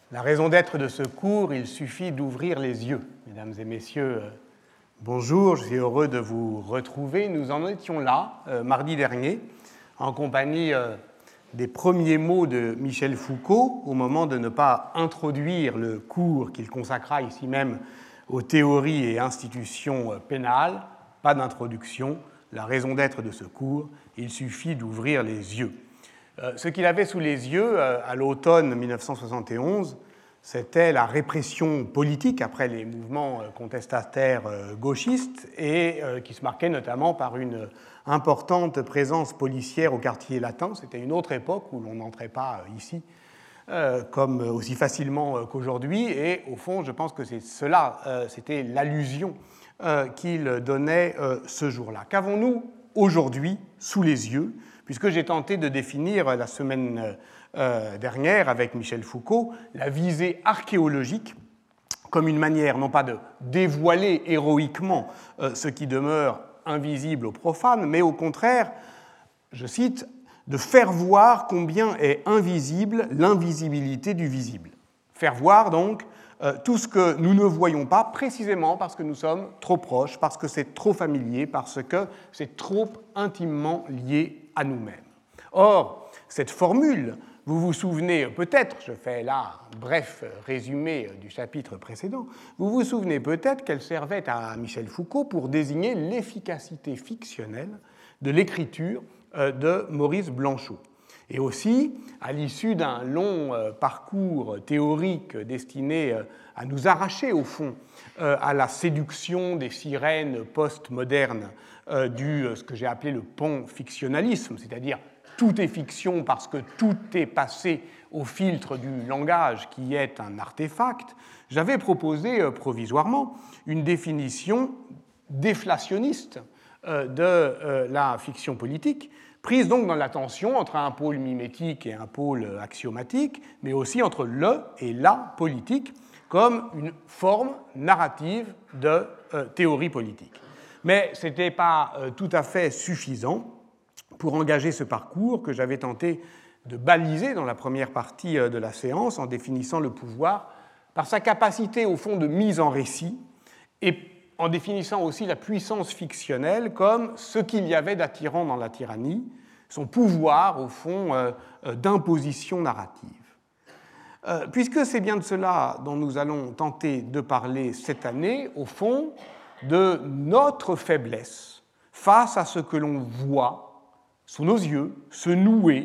La raison d'être de ce cours, il suffit d'ouvrir les yeux. Mesdames et messieurs, bonjour, je suis heureux de vous retrouver. Nous en étions là, mardi dernier, en compagnie des premiers mots de Michel Foucault, au moment de ne pas introduire le cours qu'il consacra ici même aux théories et institutions pénales. Pas d'introduction, la raison d'être de ce cours, il suffit d'ouvrir les yeux. Ce qu'il avait sous les yeux à l'automne 1971, c'était la répression politique après les mouvements contestataires gauchistes et qui se marquait notamment par une importante présence policière au quartier latin. C'était une autre époque où l'on n'entrait pas ici comme aussi facilement qu'aujourd'hui et au fond je pense que c'est cela, c'était l'allusion qu'il donnait ce jour-là. Qu'avons-nous aujourd'hui sous les yeux ? Puisque j'ai tenté de définir la semaine dernière avec Michel Foucault la visée archéologique comme une manière non pas de dévoiler héroïquement ce qui demeure invisible aux profanes, mais au contraire, je cite, de faire voir combien est invisible l'invisibilité du visible. Faire voir donc tout ce que nous ne voyons pas précisément parce que nous sommes trop proches, parce que c'est trop familier, parce que c'est trop intimement lié à nous-mêmes. Or, cette formule, vous vous souvenez peut-être, je fais là un bref résumé du chapitre précédent, vous vous souvenez peut-être qu'elle servait à Michel Foucault pour désigner l'efficacité fictionnelle de l'écriture de Maurice Blanchot. Et aussi, à l'issue d'un long parcours théorique destiné à nous arracher, au fond, à la séduction des sirènes post-modernes ce que j'ai appelé le panfictionnalisme, c'est-à-dire tout est fiction parce que tout est passé au filtre du langage qui est un artefact, j'avais proposé provisoirement une définition déflationniste de la fiction politique, prise donc dans la tension entre un pôle mimétique et un pôle axiomatique, mais aussi entre le et la politique, comme une forme narrative de théorie politique. Mais ce n'était pas tout à fait suffisant pour engager ce parcours que j'avais tenté de baliser dans la première partie de la séance en définissant le pouvoir par sa capacité, au fond, de mise en récit et en définissant aussi la puissance fictionnelle comme ce qu'il y avait d'attirant dans la tyrannie, son pouvoir, au fond, d'imposition narrative. Puisque c'est bien de cela dont nous allons tenter de parler cette année, au fond, de notre faiblesse face à ce que l'on voit sous nos yeux se nouer,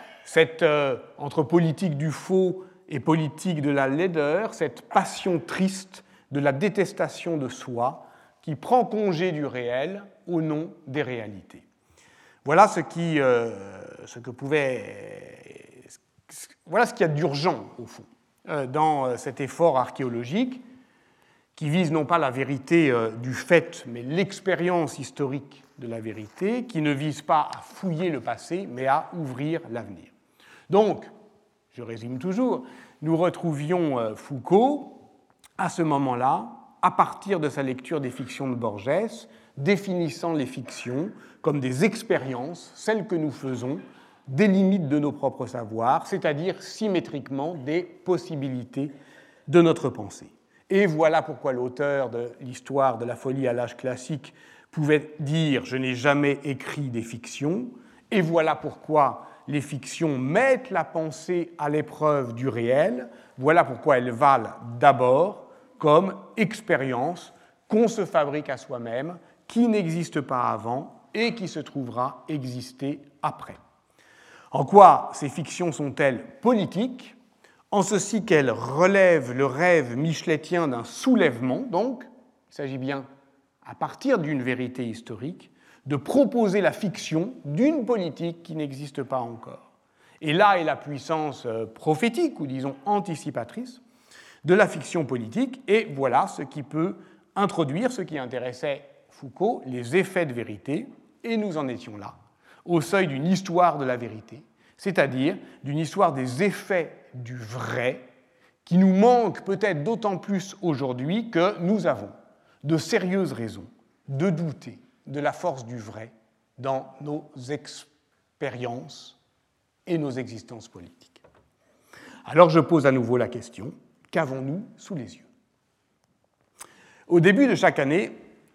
entre politique du faux et politique de la laideur, cette passion triste de la détestation de soi qui prend congé du réel au nom des réalités. Voilà ce qu'il y a d'urgent, au fond, dans cet effort archéologique qui vise non pas la vérité du fait, mais l'expérience historique de la vérité, qui ne vise pas à fouiller le passé, mais à ouvrir l'avenir. Donc, je résume toujours, nous retrouvions Foucault, à ce moment-là, à partir de sa lecture des fictions de Borges, définissant les fictions comme des expériences, celles que nous faisons, des limites de nos propres savoirs, c'est-à-dire symétriquement des possibilités de notre pensée. Et voilà pourquoi l'auteur de l'histoire de la folie à l'âge classique pouvait dire « Je n'ai jamais écrit des fictions », et voilà pourquoi les fictions mettent la pensée à l'épreuve du réel, voilà pourquoi elles valent d'abord comme expérience qu'on se fabrique à soi-même, qui n'existe pas avant et qui se trouvera exister après. En quoi ces fictions sont-elles politiques ? En ceci qu'elles relèvent le rêve micheletien d'un soulèvement, donc, il s'agit bien, à partir d'une vérité historique, de proposer la fiction d'une politique qui n'existe pas encore. Et là est la puissance prophétique, ou disons anticipatrice, de la fiction politique, et voilà ce qui peut introduire ce qui intéressait Foucault, les effets de vérité, et nous en étions là, au seuil d'une histoire de la vérité, c'est-à-dire d'une histoire des effets du vrai, qui nous manque peut-être d'autant plus aujourd'hui que nous avons de sérieuses raisons de douter de la force du vrai dans nos expériences et nos existences politiques. Alors je pose à nouveau la question, qu'avons-nous sous les yeux? Au début de chaque année,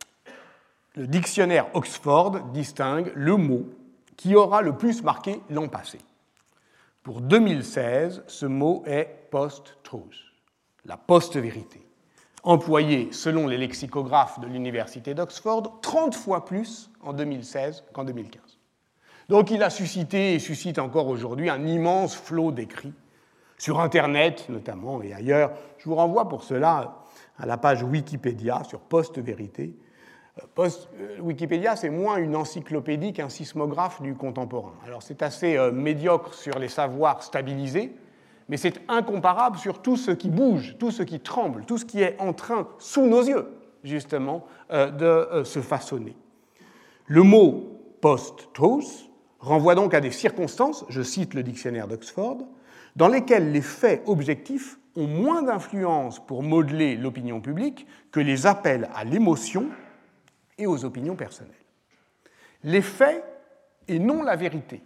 le dictionnaire Oxford distingue le mot qui aura le plus marqué l'an passé. Pour 2016, ce mot est post-truth, la post-vérité, employé selon les lexicographes de l'université d'Oxford 30 fois plus en 2016 qu'en 2015. Donc il a suscité et suscite encore aujourd'hui un immense flot d'écrits sur Internet notamment et ailleurs. Je vous renvoie pour cela à la page Wikipédia sur post-vérité. Wikipédia, c'est moins une encyclopédie qu'un sismographe du contemporain. Alors c'est assez médiocre sur les savoirs stabilisés, mais c'est incomparable sur tout ce qui bouge, tout ce qui tremble, tout ce qui est en train, sous nos yeux, justement, de se façonner. Le mot post-truth renvoie donc à des circonstances, je cite le dictionnaire d'Oxford, dans lesquelles les faits objectifs ont moins d'influence pour modeler l'opinion publique que les appels à l'émotion et aux opinions personnelles. Les faits et non la vérité.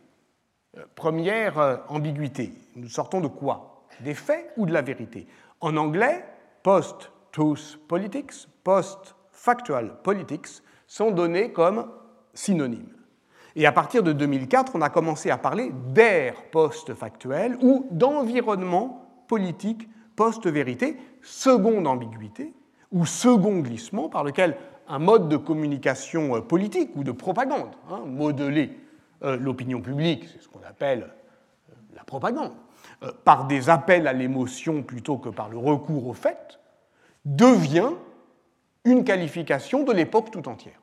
Première ambiguïté. Nous sortons de quoi? Des faits ou de la vérité? En anglais, post-truth politics, post-factual politics sont donnés comme synonymes. Et à partir de 2004, on a commencé à parler d'ère post-factuelle ou d'environnement politique post-vérité, seconde ambiguïté ou second glissement par lequel un mode de communication politique ou de propagande, modeler l'opinion publique, c'est ce qu'on appelle la propagande, par des appels à l'émotion plutôt que par le recours aux faits, devient une qualification de l'époque tout entière.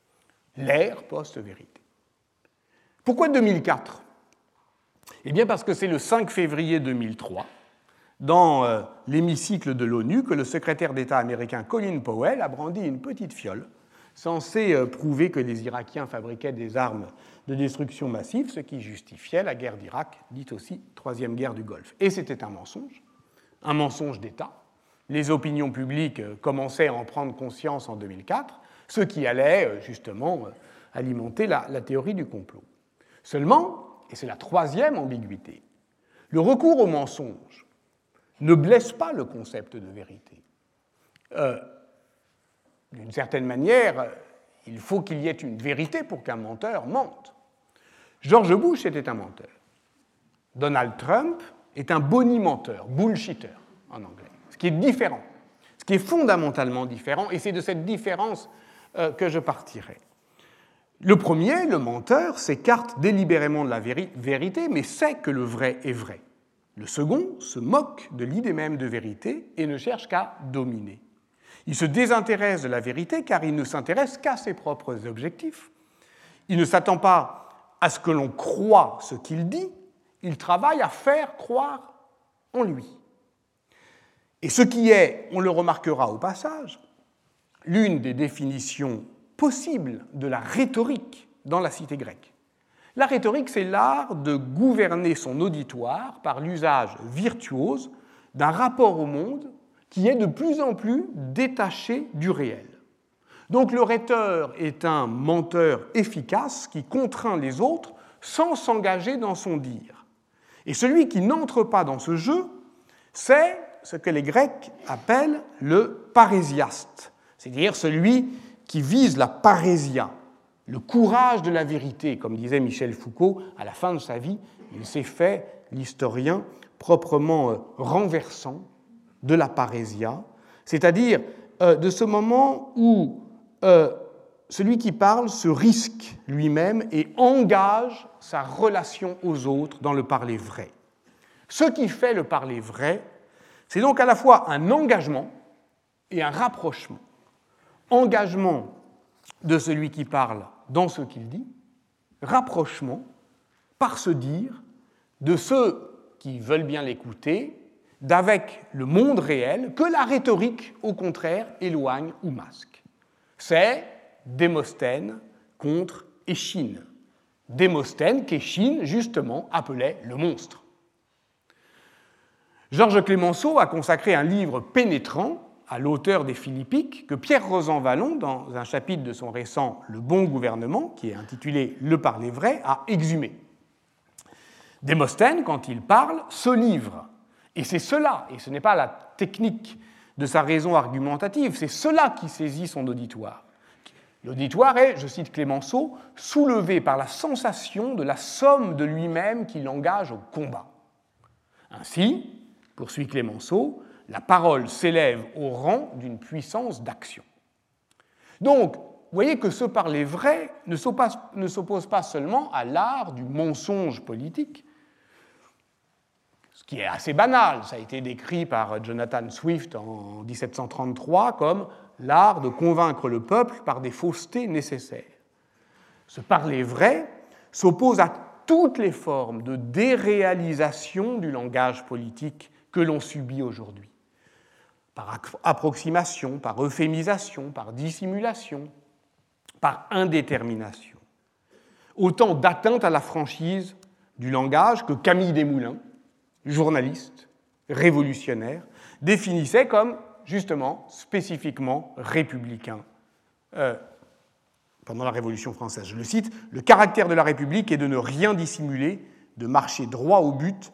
L'ère post-vérité. Pourquoi 2004 ? Eh bien parce que c'est le 5 février 2003, dans l'hémicycle de l'ONU, que le secrétaire d'État américain Colin Powell a brandi une petite fiole censée prouver que les Irakiens fabriquaient des armes de destruction massive, ce qui justifiait la guerre d'Irak, dite aussi Troisième guerre du Golfe. Et c'était un mensonge d'État. Les opinions publiques commençaient à en prendre conscience en 2004, ce qui allait justement alimenter la théorie du complot. Seulement, et c'est la troisième ambiguïté, le recours au mensonge ne blesse pas le concept de vérité. D'une certaine manière, il faut qu'il y ait une vérité pour qu'un menteur mente. George Bush était un menteur. Donald Trump est un bonimenteur, bullshitter en anglais, ce qui est différent, ce qui est fondamentalement différent, et c'est de cette différence que je partirai. Le premier, le menteur, s'écarte délibérément de la vérité, mais sait que le vrai est vrai. Le second se moque de l'idée même de vérité et ne cherche qu'à dominer. Il se désintéresse de la vérité car il ne s'intéresse qu'à ses propres objectifs. Il ne s'attend pas à ce que l'on croie ce qu'il dit, il travaille à faire croire en lui. Et ce qui est, on le remarquera au passage, l'une des définitions possibles de la rhétorique dans la cité grecque. La rhétorique, c'est l'art de gouverner son auditoire par l'usage virtuose d'un rapport au monde qui est de plus en plus détaché du réel. Donc le rhéteur est un menteur efficace qui contraint les autres sans s'engager dans son dire. Et celui qui n'entre pas dans ce jeu, c'est ce que les Grecs appellent le parésiaste, c'est-à-dire celui qui vise la parésia, le courage de la vérité, comme disait Michel Foucault à la fin de sa vie. Il s'est fait, l'historien, proprement renversant de la parésia, c'est-à-dire de ce moment où celui qui parle se risque lui-même et engage sa relation aux autres dans le parler vrai. Ce qui fait le parler vrai, c'est donc à la fois un engagement et un rapprochement. Engagement de celui qui parle dans ce qu'il dit, rapprochement, par ce dire, de ceux qui veulent bien l'écouter, d'avec le monde réel, que la rhétorique, au contraire, éloigne ou masque. C'est Démosthène contre Échine. Démosthène qu'Échine, justement, appelait le monstre. Georges Clemenceau a consacré un livre pénétrant à l'auteur des Philippiques que Pierre Rosanvallon, dans un chapitre de son récent « Le bon gouvernement », qui est intitulé « Le parler vrai », a exhumé. Démosthène, quand il parle, se livre Et c'est cela, et ce n'est pas la technique de sa raison argumentative, c'est cela qui saisit son auditoire. L'auditoire est, je cite Clémenceau, soulevé par la sensation de la somme de lui-même qui l'engage au combat. Ainsi, poursuit Clémenceau, la parole s'élève au rang d'une puissance d'action. Donc, vous voyez que ce parler vrai ne s'oppose pas seulement à l'art du mensonge politique, ce qui est assez banal. Ça a été décrit par Jonathan Swift en 1733 comme l'art de convaincre le peuple par des faussetés nécessaires. Ce parler vrai s'oppose à toutes les formes de déréalisation du langage politique que l'on subit aujourd'hui, par approximation, par euphémisation, par dissimulation, par indétermination. Autant d'atteintes à la franchise du langage que Camille Desmoulins, journaliste, révolutionnaire, définissait comme, justement, spécifiquement républicain pendant la Révolution française. Je le cite, « Le caractère de la République est de ne rien dissimuler, de marcher droit au but,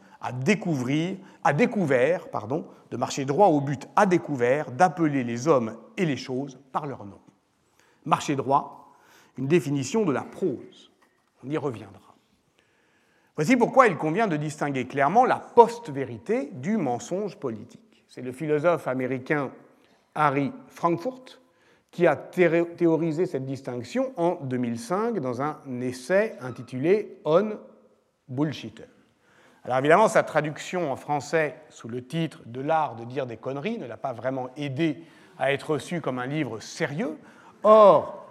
de marcher droit au but à découvert, d'appeler les hommes et les choses par leur nom. » Marcher droit, une définition de la prose. On y reviendra. Voici pourquoi il convient de distinguer clairement la post-vérité du mensonge politique. C'est le philosophe américain Harry Frankfurt qui a théorisé cette distinction en 2005 dans un essai intitulé « On Bullshitter ». Alors évidemment, sa traduction en français sous le titre « De l'art de dire des conneries » ne l'a pas vraiment aidé à être reçu comme un livre sérieux. Or,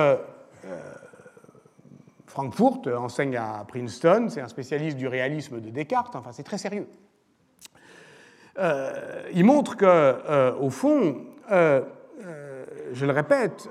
Frankfurt enseigne à Princeton, c'est un spécialiste du réalisme de Descartes, enfin c'est très sérieux. Il montre que, au fond, je le répète,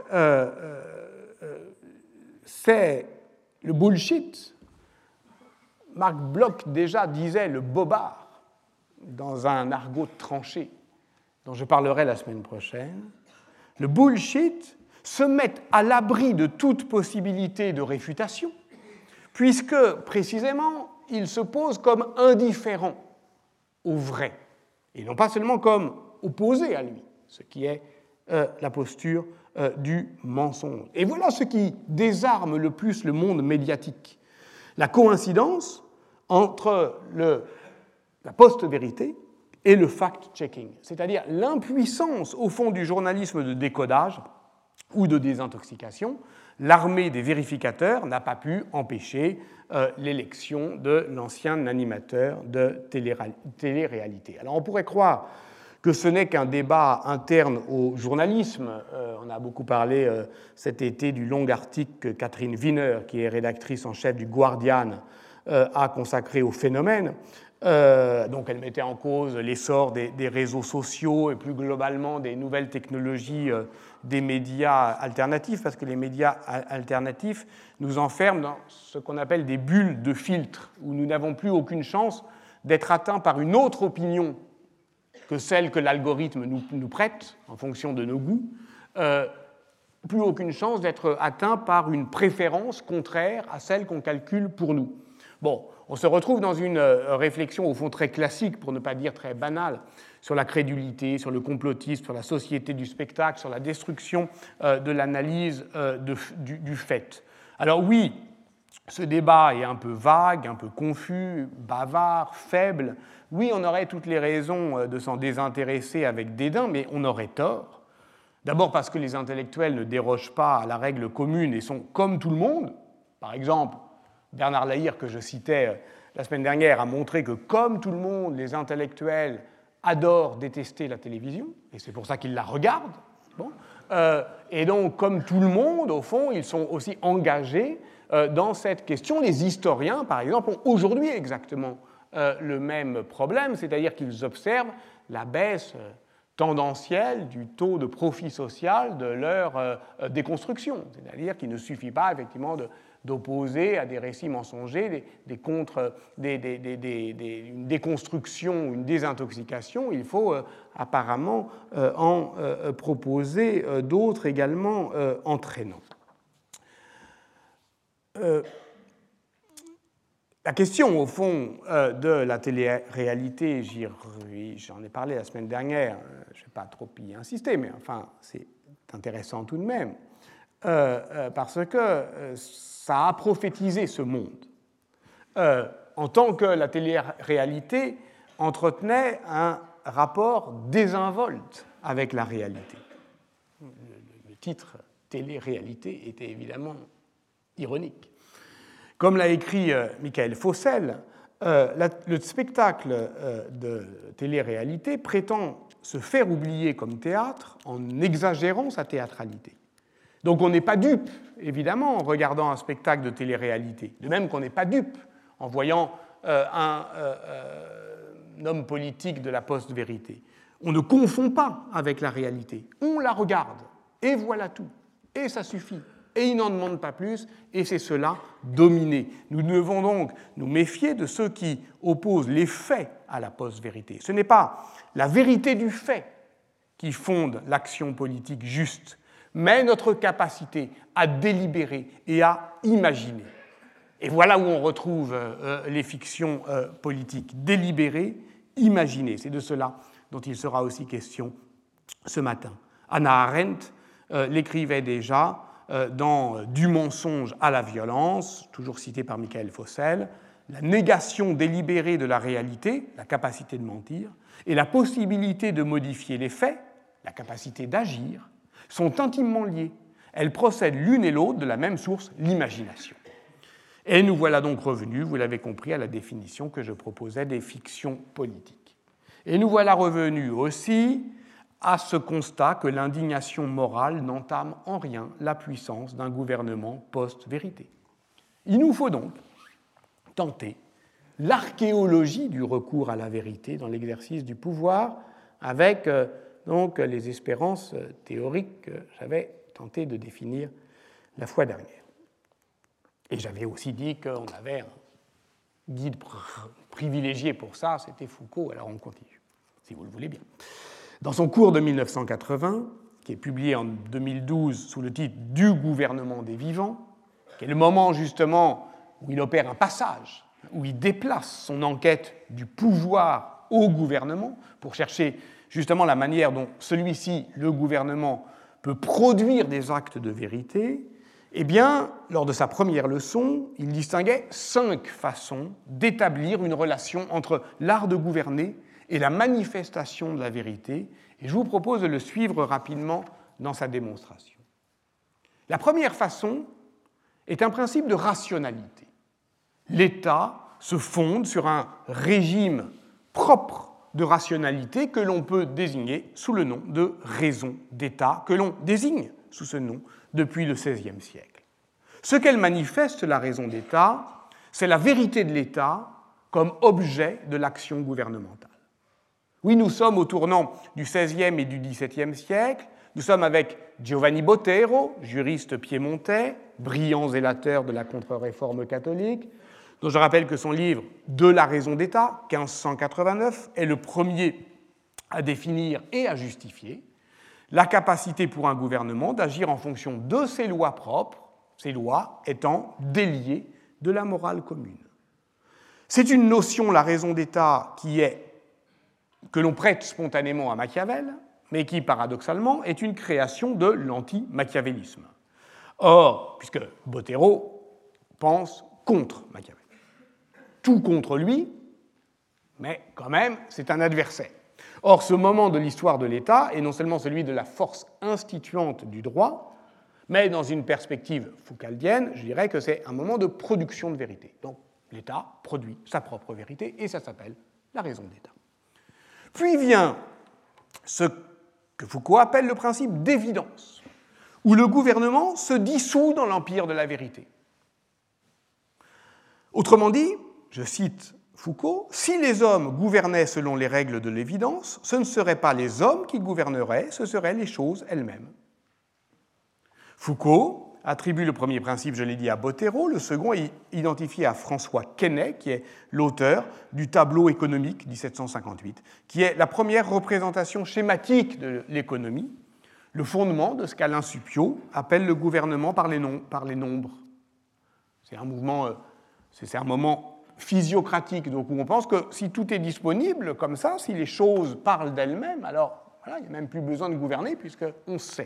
c'est le bullshit. Marc Bloch déjà disait le bobard dans un argot tranché dont je parlerai la semaine prochaine. Le bullshit se met à l'abri de toute possibilité de réfutation, puisque, précisément, il se pose comme indifférent au vrai, et non pas seulement comme opposé à lui, ce qui est la posture du mensonge. Et voilà ce qui désarme le plus le monde médiatique. La coïncidence entre la post-vérité et le fact-checking, c'est-à-dire l'impuissance, au fond, du journalisme de décodage ou de désintoxication. L'armée des vérificateurs n'a pas pu empêcher l'élection de l'ancien animateur de télé-réalité. Alors on pourrait croire que ce n'est qu'un débat interne au journalisme. On a beaucoup parlé cet été du long article que Catherine Wiener, qui est rédactrice en chef du Guardian, a consacré au phénomène. Donc elle mettait en cause l'essor des réseaux sociaux et plus globalement des nouvelles technologies des médias alternatifs, parce que les médias alternatifs nous enferment dans ce qu'on appelle des bulles de filtre, où nous n'avons plus aucune chance d'être atteints par une autre opinion que celle que l'algorithme nous prête en fonction de nos goûts, plus aucune chance d'être atteints par une préférence contraire à celle qu'on calcule pour nous. Bon, on se retrouve dans une réflexion au fond très classique, pour ne pas dire très banale, sur la crédulité, sur le complotisme, sur la société du spectacle, sur la destruction de l'analyse du fait. Alors oui, ce débat est un peu vague, un peu confus, bavard, faible. Oui, on aurait toutes les raisons de s'en désintéresser avec dédain, mais on aurait tort. D'abord parce que les intellectuels ne dérogent pas à la règle commune et sont comme tout le monde. Par exemple, Bernard Lahire, que je citais la semaine dernière, a montré que, comme tout le monde, les intellectuels adorent détester la télévision, et c'est pour ça qu'ils la regardent. Bon. Et donc, comme tout le monde, au fond, ils sont aussi engagés dans cette question. Les historiens, par exemple, ont aujourd'hui exactement le même problème, c'est-à-dire qu'ils observent la baisse tendancielle du taux de profit social de leur déconstruction. C'est-à-dire qu'il ne suffit pas, effectivement, d'opposer à des récits mensongers une déconstruction, une désintoxication. Il faut apparemment en proposer d'autres également entraînants. La question, au fond, de la télé-réalité, j'en ai parlé la semaine dernière, je ne vais pas trop y insister, mais enfin, c'est intéressant tout de même, parce que ça a prophétisé ce monde, en tant que la télé-réalité entretenait un rapport désinvolte avec la réalité. Le titre télé-réalité était évidemment ironique. Comme l'a écrit Michael Fossel, le spectacle de télé-réalité prétend se faire oublier comme théâtre en exagérant sa théâtralité. Donc on n'est pas dupe, évidemment, en regardant un spectacle de télé-réalité. De même qu'on n'est pas dupe en voyant un homme politique de la post-vérité. On ne confond pas avec la réalité. On la regarde, et voilà tout. Et ça suffit. Et il n'en demande pas plus, et c'est cela, dominer. Nous devons donc nous méfier de ceux qui opposent les faits à la post-vérité. Ce n'est pas la vérité du fait qui fonde l'action politique juste, mais notre capacité à délibérer et à imaginer. Et voilà où on retrouve les fictions politiques. Délibérer, imaginer. C'est de cela dont il sera aussi question ce matin. Hannah Arendt l'écrivait déjà dans Du mensonge à la violence, toujours cité par Michael Fossel, la négation délibérée de la réalité, la capacité de mentir, et la possibilité de modifier les faits, la capacité d'agir, sont intimement liées. Elles procèdent l'une et l'autre de la même source, l'imagination. Et nous voilà donc revenus, vous l'avez compris, à la définition que je proposais des fictions politiques. Et nous voilà revenus aussi à ce constat que l'indignation morale n'entame en rien la puissance d'un gouvernement post-vérité. Il nous faut donc tenter l'archéologie du recours à la vérité dans l'exercice du pouvoir avec donc les espérances théoriques que j'avais tenté de définir la fois dernière. Et j'avais aussi dit qu'on avait un guide privilégié pour ça, c'était Foucault, alors on continue, si vous le voulez bien. Dans son cours de 1980, qui est publié en 2012 sous le titre « Du gouvernement des vivants », qui est le moment justement où il opère un passage, où il déplace son enquête du pouvoir au gouvernement pour chercher justement la manière dont celui-ci, le gouvernement, peut produire des actes de vérité, eh bien, lors de sa première leçon, il distinguait 5 façons d'établir une relation entre l'art de gouverner et la manifestation de la vérité, et je vous propose de le suivre rapidement dans sa démonstration. La première façon est un principe de rationalité. L'État se fonde sur un régime propre de rationalité que l'on peut désigner sous le nom de raison d'État, que l'on désigne sous ce nom depuis le XVIe siècle. Ce qu'elle manifeste, la raison d'État, c'est la vérité de l'État comme objet de l'action gouvernementale. Oui, nous sommes au tournant du XVIe et du XVIIe siècle. Nous sommes avec Giovanni Botero, juriste piémontais, brillant zélateur de la contre-réforme catholique, dont je rappelle que son livre « De la raison d'État » 1589 est le premier à définir et à justifier la capacité pour un gouvernement d'agir en fonction de ses lois propres, ces lois étant déliées de la morale commune. C'est une notion, la raison d'État, que l'on prête spontanément à Machiavel, mais qui, paradoxalement, est une création de l'anti-machiavélisme. Or, puisque Botero pense contre Machiavel. Tout contre lui, mais quand même, c'est un adversaire. Or, ce moment de l'histoire de l'État est non seulement celui de la force instituante du droit, mais dans une perspective foucaldienne, je dirais que c'est un moment de production de vérité. Donc, l'État produit sa propre vérité, et ça s'appelle la raison d'État. Puis vient ce que Foucault appelle le principe d'évidence, où le gouvernement se dissout dans l'empire de la vérité. Autrement dit, je cite Foucault, « Si les hommes gouvernaient selon les règles de l'évidence, ce ne seraient pas les hommes qui gouverneraient, ce seraient les choses elles-mêmes. » Foucault attribue le premier principe, je l'ai dit, à Botero, le second est identifié à François Quesnay, qui est l'auteur du tableau économique 1758, qui est la première représentation schématique de l'économie, le fondement de ce qu'Alain Supiot appelle le gouvernement par les nombres. C'est un moment physiocratique, donc où on pense que si tout est disponible comme ça, si les choses parlent d'elles-mêmes, alors voilà, il n'y a même plus besoin de gouverner puisqu'on sait.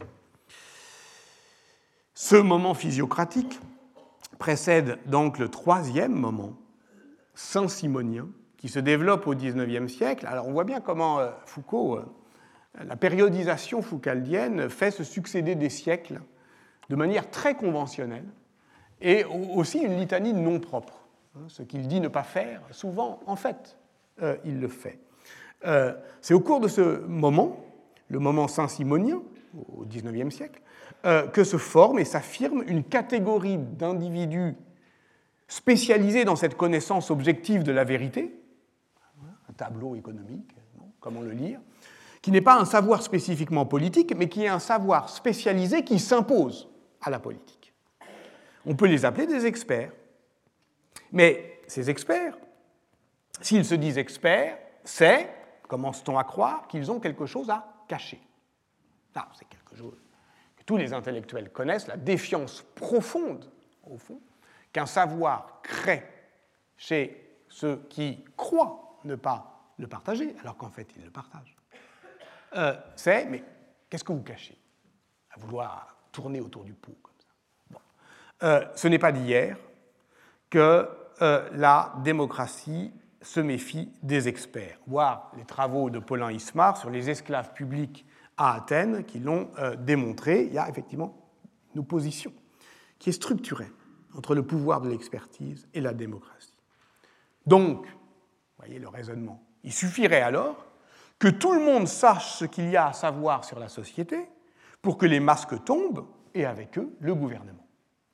Ce moment physiocratique précède donc le troisième moment saint-simonien qui se développe au XIXe siècle. Alors on voit bien comment Foucault, la périodisation foucaldienne fait se succéder des siècles de manière très conventionnelle et aussi une litanie de noms propres. Ce qu'il dit ne pas faire, souvent, en fait, il le fait. C'est au cours de ce moment, le moment saint-simonien, au XIXe siècle, que se forme et s'affirme une catégorie d'individus spécialisés dans cette connaissance objective de la vérité, un tableau économique, comment le lire, qui n'est pas un savoir spécifiquement politique, mais qui est un savoir spécialisé qui s'impose à la politique. On peut les appeler des experts. Mais ces experts, s'ils se disent experts, c'est, commence-t-on à croire, qu'ils ont quelque chose à cacher. Ah, c'est quelque chose que tous les intellectuels connaissent, la défiance profonde, au fond, qu'un savoir crée chez ceux qui croient ne pas le partager, alors qu'en fait, ils le partagent. C'est, mais qu'est-ce que vous cachez à vouloir tourner autour du pot comme ça. Bon. Ce n'est pas d'hier que la démocratie se méfie des experts. Voir les travaux de Paulin Ismar sur les esclaves publics à Athènes qui l'ont démontré. Il y a effectivement une opposition qui est structurée entre le pouvoir de l'expertise et la démocratie. Donc, vous voyez le raisonnement, il suffirait alors que tout le monde sache ce qu'il y a à savoir sur la société pour que les masques tombent et avec eux le gouvernement.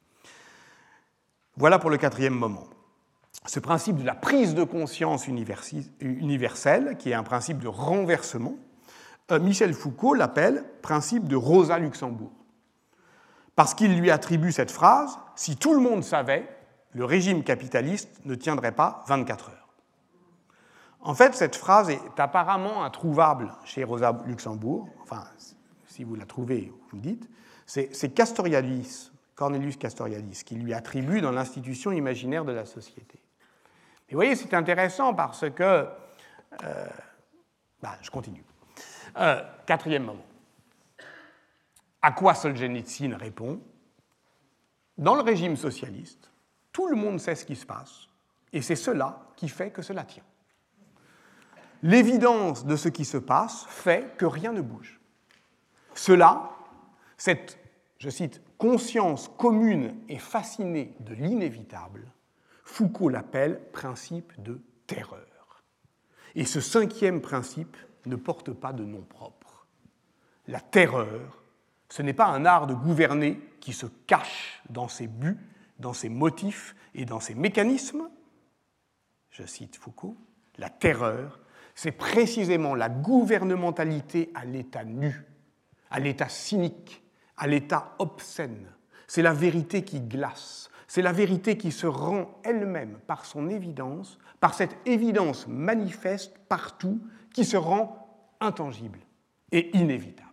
Voilà pour le quatrième moment. Ce principe de la prise de conscience universelle, qui est un principe de renversement, Michel Foucault l'appelle principe de Rosa Luxembourg. Parce qu'il lui attribue cette phrase « Si tout le monde savait, le régime capitaliste ne tiendrait pas 24 heures ». En fait, cette phrase est apparemment introuvable chez Rosa Luxembourg. Enfin, si vous la trouvez, vous me dites. C'est Castoriadis, Cornelius Castoriadis, qui lui attribue dans l'institution imaginaire de la société. Et vous voyez, c'est intéressant parce que... je continue. Quatrième moment. À quoi Solzhenitsyn répond ? Dans le régime socialiste, tout le monde sait ce qui se passe, et c'est cela qui fait que cela tient. L'évidence de ce qui se passe fait que rien ne bouge. Cela, cette, je cite, conscience commune et fascinée de l'inévitable, Foucault l'appelle principe de terreur. Et ce cinquième principe ne porte pas de nom propre. La terreur, ce n'est pas un art de gouverner qui se cache dans ses buts, dans ses motifs et dans ses mécanismes. Je cite Foucault, la terreur, c'est précisément la gouvernementalité à l'état nu, à l'état cynique, à l'état obscène. C'est la vérité qui glace, c'est la vérité qui se rend elle-même par son évidence, par cette évidence manifeste partout, qui se rend intangible et inévitable.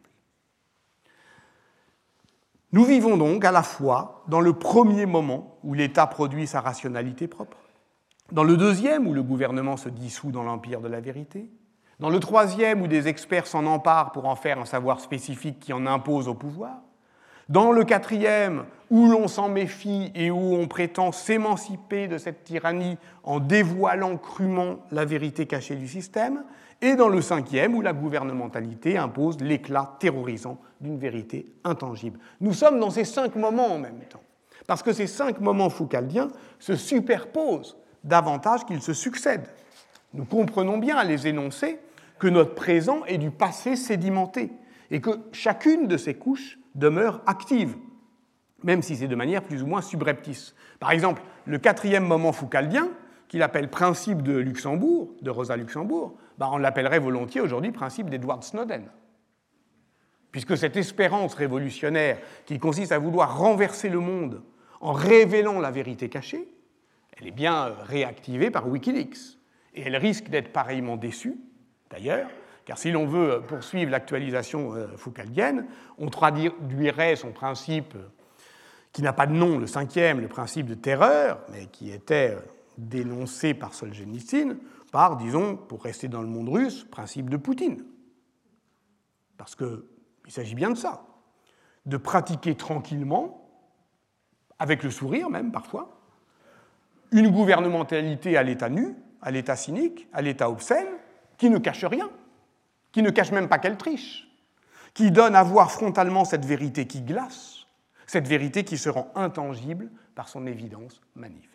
Nous vivons donc à la fois dans le premier moment où l'État produit sa rationalité propre, dans le deuxième où le gouvernement se dissout dans l'empire de la vérité, dans le troisième où des experts s'en emparent pour en faire un savoir spécifique qui en impose au pouvoir, dans le quatrième où l'on s'en méfie et où on prétend s'émanciper de cette tyrannie en dévoilant crûment la vérité cachée du système, et dans le cinquième où la gouvernementalité impose l'éclat terrorisant d'une vérité intangible. Nous sommes dans ces 5 moments en même temps, parce que ces 5 moments foucaldiens se superposent davantage qu'ils se succèdent. Nous comprenons bien à les énoncer que notre présent est du passé sédimenté et que chacune de ces couches demeure active, même si c'est de manière plus ou moins subreptice. Par exemple, le quatrième moment foucaldien, qu'il appelle principe de Luxembourg, de Rosa Luxembourg, on l'appellerait volontiers aujourd'hui principe d'Edward Snowden. Puisque cette espérance révolutionnaire qui consiste à vouloir renverser le monde en révélant la vérité cachée, elle est bien réactivée par Wikileaks. Et elle risque d'être pareillement déçue, d'ailleurs, car si l'on veut poursuivre l'actualisation foucaldienne, on traduirait son principe, qui n'a pas de nom, le cinquième, le principe de terreur, mais qui était dénoncé par Solzhenitsyn par, disons, pour rester dans le monde russe, principe de Poutine. Parce qu'il s'agit bien de ça, de pratiquer tranquillement, avec le sourire même parfois, une gouvernementalité à l'état nu, à l'état cynique, à l'état obscène, qui ne cache rien, qui ne cache même pas qu'elle triche, qui donne à voir frontalement cette vérité qui glace, cette vérité qui se rend intangible par son évidence manifeste.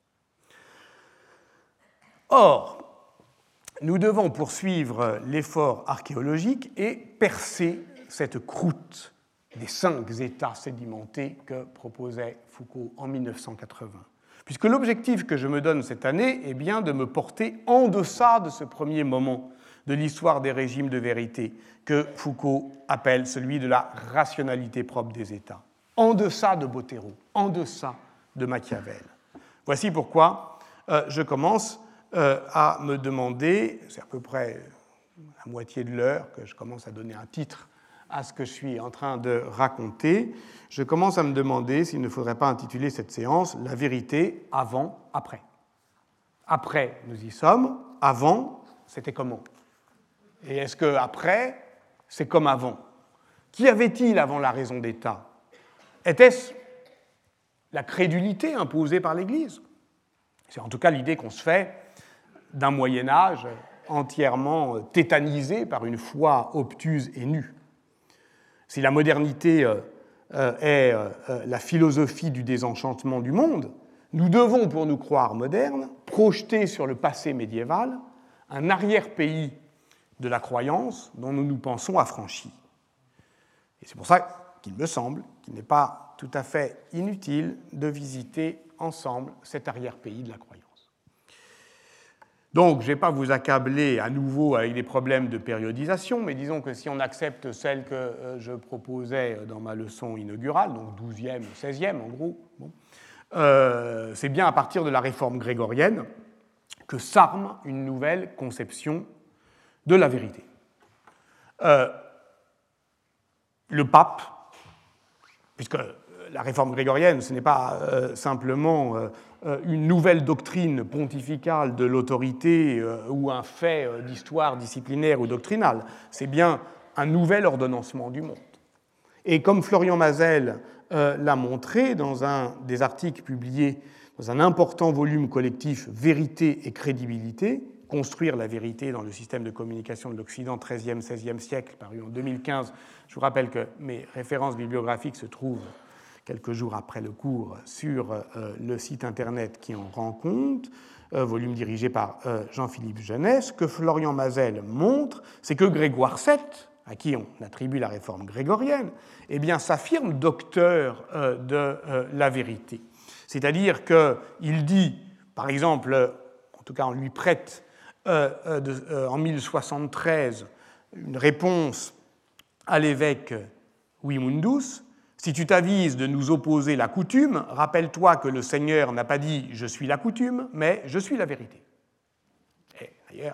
Or, nous devons poursuivre l'effort archéologique et percer cette croûte des 5 états sédimentés que proposait Foucault en 1980. Puisque l'objectif que je me donne cette année est bien de me porter en deçà de ce premier moment de l'histoire des régimes de vérité que Foucault appelle celui de la rationalité propre des États, en deçà de Bottero, en deçà de Machiavel. Voici pourquoi je commence à me demander, c'est à peu près la moitié de l'heure que je commence à donner un titre à ce que je suis en train de raconter, je commence à me demander s'il ne faudrait pas intituler cette séance « La vérité avant, après ». Après, nous y sommes. Avant, c'était comment? Et est-ce que après, c'est comme avant? Qu'y avait-il avant la raison d'État? Était-ce la crédulité imposée par l'Église? C'est en tout cas l'idée qu'on se fait d'un Moyen-Âge entièrement tétanisé par une foi obtuse et nue. Si la modernité est la philosophie du désenchantement du monde, nous devons, pour nous croire modernes, projeter sur le passé médiéval un arrière-pays de la croyance dont nous nous pensons affranchis. Et c'est pour ça qu'il me semble qu'il n'est pas tout à fait inutile de visiter ensemble cet arrière-pays de la croyance. Donc, je ne vais pas vous accabler à nouveau avec des problèmes de périodisation, mais disons que si on accepte celle que je proposais dans ma leçon inaugurale, donc 12e, 16e en gros, c'est bien à partir de la réforme grégorienne que s'arme une nouvelle conception de la vérité. Le pape, puisque la réforme grégorienne, ce n'est pas simplement une nouvelle doctrine pontificale de l'autorité ou un fait d'histoire disciplinaire ou doctrinale, c'est bien un nouvel ordonnancement du monde. Et comme Florian Mazel l'a montré dans un des articles publiés dans un important volume collectif « Vérité et crédibilité », Construire la vérité dans le système de communication de l'Occident, XIIIe, XVIe siècle, paru en 2015. Je vous rappelle que mes références bibliographiques se trouvent quelques jours après le cours sur le site internet qui en rend compte, volume dirigé par Jean-Philippe Jeunesse. Ce que Florian Mazel montre, c'est que Grégoire VII, à qui on attribue la réforme grégorienne, eh bien, s'affirme docteur de la vérité. C'est-à-dire qu'il dit, par exemple, en tout cas on lui prête en 1073 une réponse à l'évêque Wimundus. Si tu t'avises de nous opposer la coutume, rappelle-toi que le Seigneur n'a pas dit « je suis la coutume », mais « je suis la vérité ». Et d'ailleurs,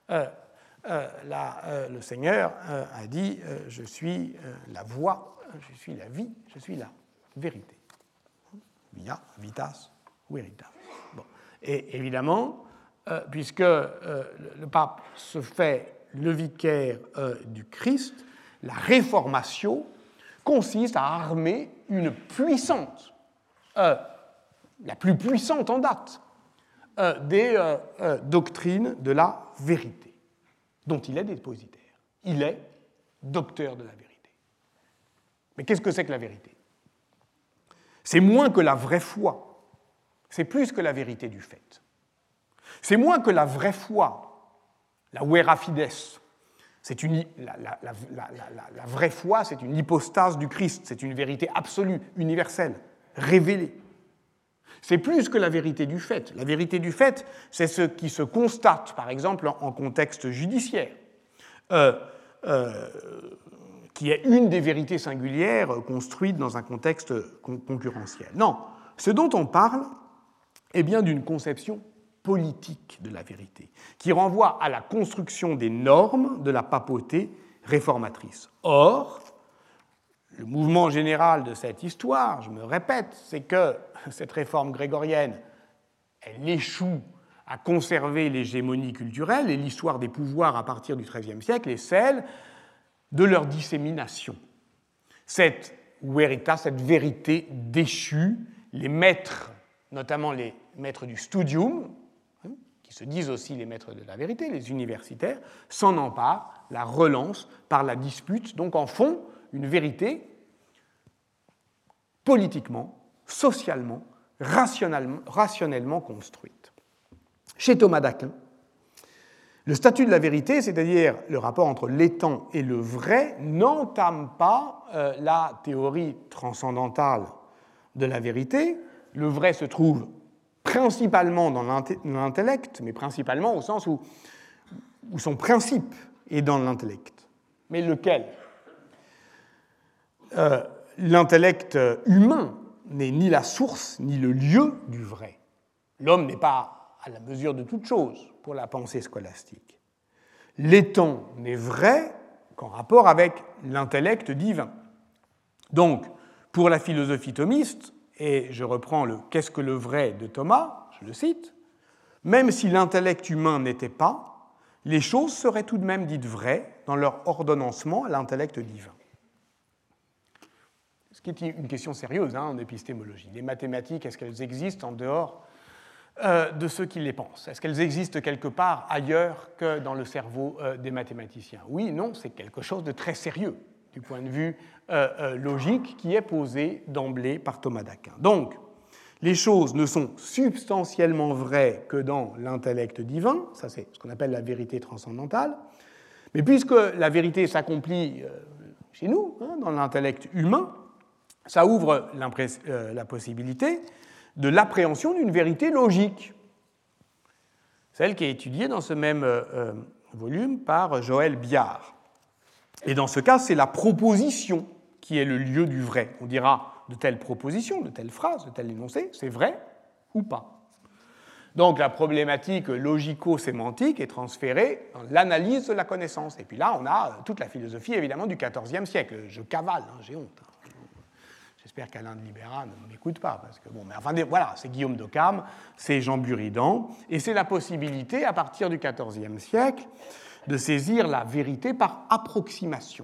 le Seigneur a dit « je suis la voie, je suis la vie, je suis la vérité ». Via, vitas, veritas. Bon. Et évidemment, puisque le pape se fait le vicaire du Christ, la réformation consiste à armer une puissante, la plus puissante en date, des doctrines de la vérité, dont il est dépositaire. Il est docteur de la vérité. Mais qu'est-ce que c'est que la vérité? C'est moins que la vraie foi, c'est plus que la vérité du fait. C'est moins que la vraie foi, la vera fides. La vraie foi, c'est une hypostase du Christ, c'est une vérité absolue, universelle, révélée. C'est plus que la vérité du fait. La vérité du fait, c'est ce qui se constate, par exemple, en contexte judiciaire, qui est une des vérités singulières construites dans un contexte concurrentiel. Non, ce dont on parle est bien d'une conception politique de la vérité, qui renvoie à la construction des normes de la papauté réformatrice. Or, le mouvement général de cette histoire, je me répète, c'est que cette réforme grégorienne elle échoue à conserver l'hégémonie culturelle, et l'histoire des pouvoirs à partir du XIIIe siècle est celle de leur dissémination. Cette veritas, cette vérité déchue, les maîtres, notamment les maîtres du studium, qui se disent aussi les maîtres de la vérité, les universitaires, s'en emparent, la relancent par la dispute, donc en font une vérité politiquement, socialement, rationnellement construite. Chez Thomas d'Aquin, le statut de la vérité, c'est-à-dire le rapport entre l'étant et le vrai, n'entame pas la théorie transcendantale de la vérité. Le vrai se trouve principalement dans l'intellect, mais principalement au sens où son principe est dans l'intellect. Mais lequel ? L'intellect humain n'est ni la source ni le lieu du vrai. L'homme n'est pas à la mesure de toute chose pour la pensée scolastique. L'étant n'est vrai qu'en rapport avec l'intellect divin. Donc, pour la philosophie thomiste, et je reprends le « Qu'est-ce que le vrai » de Thomas, je le cite, « Même si l'intellect humain n'était pas, les choses seraient tout de même dites vraies dans leur ordonnancement à l'intellect divin. » Ce qui est une question sérieuse en épistémologie. Les mathématiques, est-ce qu'elles existent en dehors de ceux qui les pensent? Est-ce qu'elles existent quelque part ailleurs que dans le cerveau des mathématiciens? Oui, non, c'est quelque chose de très sérieux du point de vue logique qui est posé d'emblée par Thomas d'Aquin. Donc, les choses ne sont substantiellement vraies que dans l'intellect divin, ça c'est ce qu'on appelle la vérité transcendantale, mais puisque la vérité s'accomplit chez nous, dans l'intellect humain, ça ouvre la possibilité de l'appréhension d'une vérité logique, celle qui est étudiée dans ce même volume par Joël Biard. Et dans ce cas, c'est la proposition qui est le lieu du vrai. On dira de telle proposition, de telle phrase, de tel énoncé, c'est vrai ou pas. Donc la problématique logico-sémantique est transférée dans l'analyse de la connaissance. Et puis là, on a toute la philosophie, évidemment, du XIVe siècle. Je cavale, j'ai honte. J'espère qu'Alain de Libéra ne m'écoute pas, parce que voilà, c'est Guillaume d'Occam, c'est Jean Buridan, et c'est la possibilité, à partir du XIVe siècle, de saisir la vérité par approximation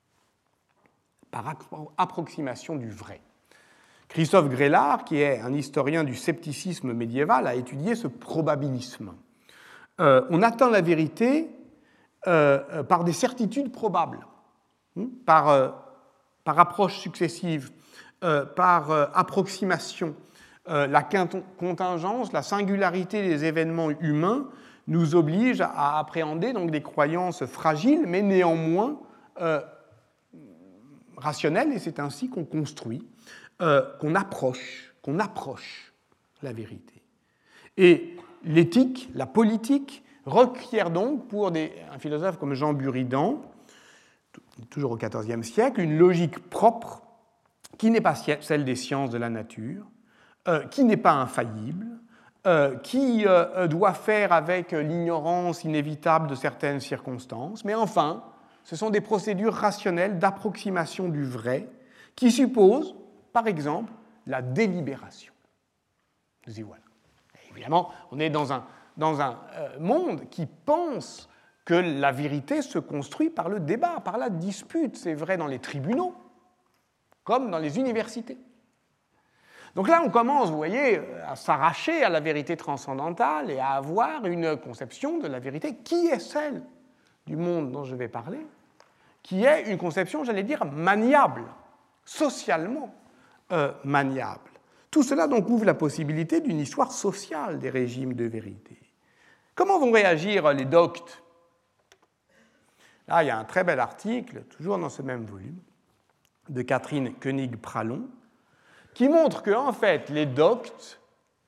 du vrai. Christophe Grélard, qui est un historien du scepticisme médiéval, a étudié ce probabilisme. On atteint la vérité par des certitudes probables, par approche successive, par approximation. La contingence, la singularité des événements humains nous oblige à appréhender donc des croyances fragiles, mais néanmoins rationnelles, et c'est ainsi qu'on construit, qu'on approche la vérité. Et l'éthique, la politique, requiert donc, pour un philosophe comme Jean Buridan, toujours au XIVe siècle, une logique propre qui n'est pas celle des sciences de la nature, qui n'est pas infaillible, qui doit faire avec l'ignorance inévitable de certaines circonstances, mais enfin, ce sont des procédures rationnelles d'approximation du vrai qui supposent, par exemple, la délibération. Nous y voilà. Et évidemment, on est dans un monde qui pense que la vérité se construit par le débat, par la dispute. C'est vrai dans les tribunaux, comme dans les universités. Donc là, on commence, vous voyez, à s'arracher à la vérité transcendantale et à avoir une conception de la vérité qui est celle du monde dont je vais parler, qui est une conception, j'allais dire, maniable, socialement maniable. Tout cela donc ouvre la possibilité d'une histoire sociale des régimes de vérité. Comment vont réagir les doctes? Là, il y a un très bel article, toujours dans ce même volume, de Catherine Koenig-Pralon, qui montre que, en fait, les doctes,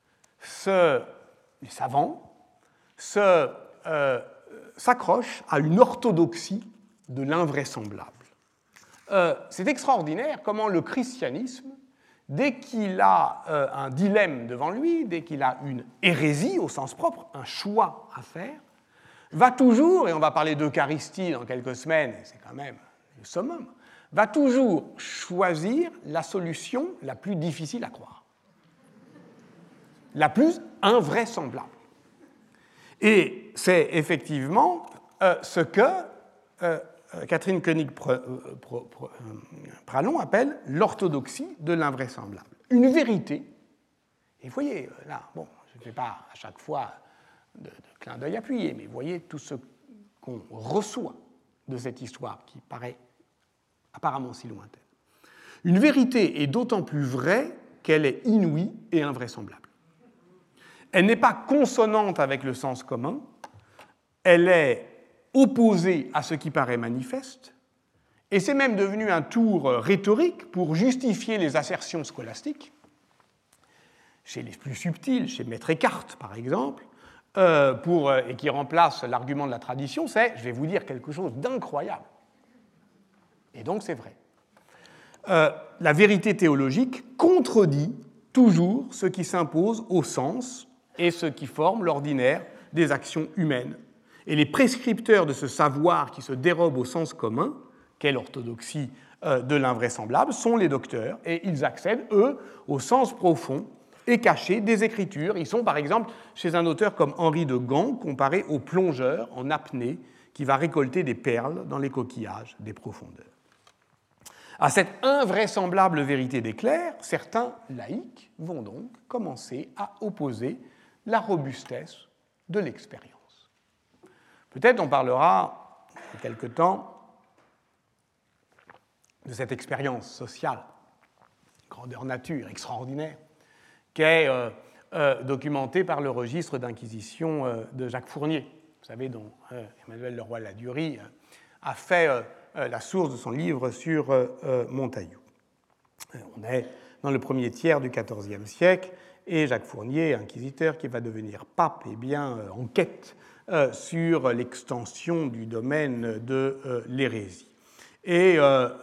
les savants, s'accrochent à une orthodoxie de l'invraisemblable. C'est extraordinaire comment le christianisme, dès qu'il a un dilemme devant lui, dès qu'il a une hérésie au sens propre, un choix à faire, va toujours, et on va parler d'Eucharistie dans quelques semaines, et c'est quand même le summum, va toujours choisir la solution la plus difficile à croire. la plus invraisemblable. Et c'est effectivement ce que Catherine Koenig-Pralon appelle l'orthodoxie de l'invraisemblable. Une vérité, et vous voyez, là, bon, je ne fais pas à chaque fois de clin d'œil appuyé, mais vous voyez tout ce qu'on reçoit de cette histoire qui paraît apparemment si lointaine. Une vérité est d'autant plus vraie qu'elle est inouïe et invraisemblable. Elle n'est pas consonante avec le sens commun, elle est opposée à ce qui paraît manifeste, et c'est même devenu un tour rhétorique pour justifier les assertions scolastiques, chez les plus subtils, chez Maître Eckhart par exemple, et qui remplace l'argument de la tradition, c'est « je vais vous dire quelque chose d'incroyable ». Et donc c'est vrai. La vérité théologique contredit toujours ce qui s'impose au sens et ce qui forme l'ordinaire des actions humaines. Et les prescripteurs de ce savoir qui se dérobe au sens commun, qu'est l'orthodoxie de l'invraisemblable, sont les docteurs, et ils accèdent, eux, au sens profond et caché des Écritures. Ils sont, par exemple, chez un auteur comme Henri de Gand, comparé au plongeur en apnée qui va récolter des perles dans les coquillages des profondeurs. À cette invraisemblable vérité d'éclair, certains laïcs vont donc commencer à opposer la robustesse de l'expérience. Peut-être on parlera en quelque temps de cette expérience sociale, grandeur nature, extraordinaire, qui est documentée par le registre d'inquisition de Jacques Fournier, vous savez, dont Emmanuel Leroy-Ladurie a fait la source de son livre sur Montaillou. On est dans le premier tiers du XIVe siècle, et Jacques Fournier, inquisiteur qui va devenir pape, est bien en quête sur l'extension du domaine de l'hérésie. Et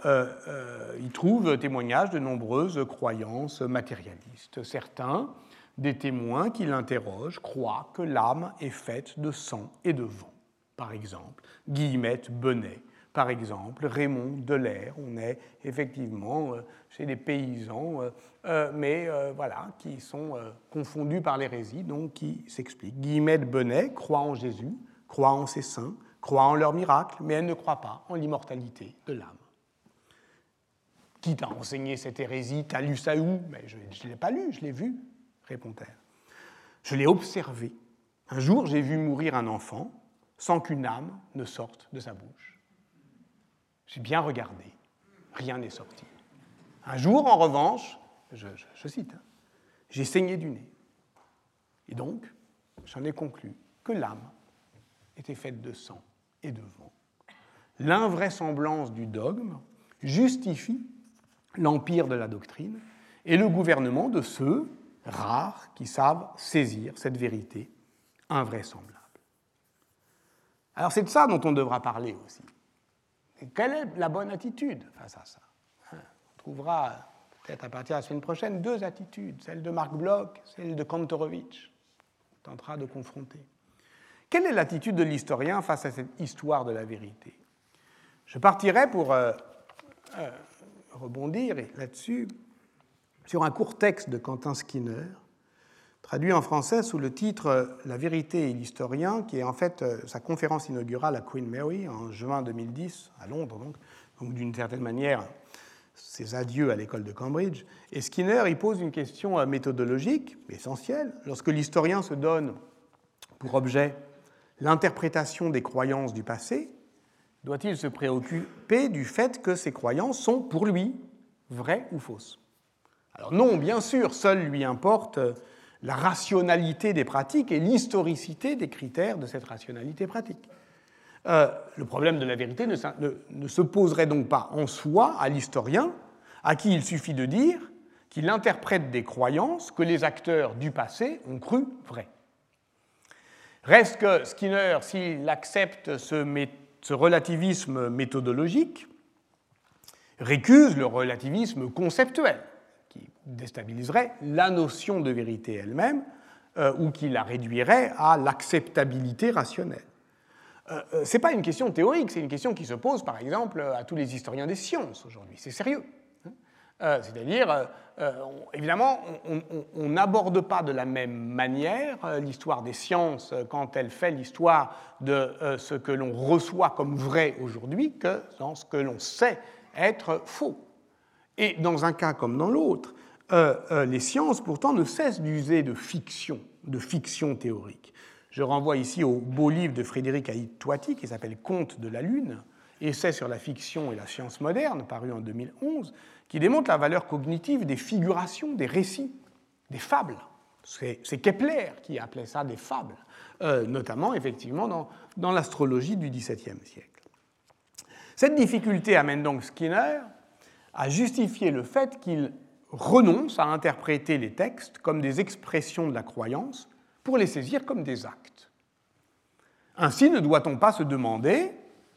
il trouve témoignage de nombreuses croyances matérialistes. Certains, des témoins qui l'interrogent, croient que l'âme est faite de sang et de vent. Par exemple, Guillemette Benet, par exemple, Raymond Delair. On est effectivement chez des paysans, mais voilà, qui sont confondus par l'hérésie, donc qui s'expliquent. Guillemette Benet croit en Jésus, croit en ses saints, croit en leurs miracles, mais elle ne croit pas en l'immortalité de l'âme. Qui t'a enseigné cette hérésie? T'as lu ça où? Mais je ne l'ai pas lu, je l'ai vu, répond-elle. Je l'ai observé. Un jour, j'ai vu mourir un enfant sans qu'une âme ne sorte de sa bouche. J'ai bien regardé, rien n'est sorti. Un jour, en revanche, je cite, j'ai saigné du nez. Et donc, j'en ai conclu que l'âme était faite de sang et de vent. L'invraisemblance du dogme justifie l'empire de la doctrine et le gouvernement de ceux, rares, qui savent saisir cette vérité invraisemblable. Alors c'est de ça dont on devra parler aussi. Et quelle est la bonne attitude face à ça? On trouvera peut-être à partir de la semaine prochaine deux attitudes, celle de Marc Bloch, celle de Kantorowicz. On tentera de confronter. Quelle est l'attitude de l'historien face à cette histoire de la vérité? Je partirai pour rebondir là-dessus sur un court texte de Quentin Skinner, traduit en français sous le titre « La vérité et l'historien », qui est en fait sa conférence inaugurale à Queen Mary en juin 2010, à Londres, donc d'une certaine manière, ses adieux à l'école de Cambridge. Et Skinner y pose une question méthodologique, essentielle. Lorsque l'historien se donne pour objet l'interprétation des croyances du passé, doit-il se préoccuper du fait que ces croyances sont, pour lui, vraies ou fausses? Alors non, bien sûr, seul lui importe la rationalité des pratiques et l'historicité des critères de cette rationalité pratique. Le problème de la vérité ne se poserait donc pas en soi à l'historien, à qui il suffit de dire qu'il interprète des croyances que les acteurs du passé ont crues vraies. Reste que Skinner, s'il accepte ce relativisme méthodologique, récuse le relativisme conceptuel, qui déstabiliserait la notion de vérité elle-même, ou qui la réduirait à l'acceptabilité rationnelle. Ce n'est pas une question théorique, c'est une question qui se pose, par exemple, à tous les historiens des sciences aujourd'hui. C'est sérieux. C'est-à-dire, évidemment, on n'aborde pas de la même manière l'histoire des sciences quand elle fait l'histoire de ce que l'on reçoit comme vrai aujourd'hui que dans ce que l'on sait être faux. Et dans un cas comme dans l'autre, les sciences, pourtant, ne cessent d'user de fiction théorique. Je renvoie ici au beau livre de Frédéric Haït-Toiti qui s'appelle « Contes de la Lune », essai sur la fiction et la science moderne, paru en 2011, qui démontre la valeur cognitive des figurations, des récits, des fables. C'est Kepler qui appelait ça des fables, notamment, effectivement, dans l'astrologie du XVIIe siècle. Cette difficulté amène donc Skinner à justifier le fait qu'il renonce à interpréter les textes comme des expressions de la croyance pour les saisir comme des actes. Ainsi, ne doit-on pas se demander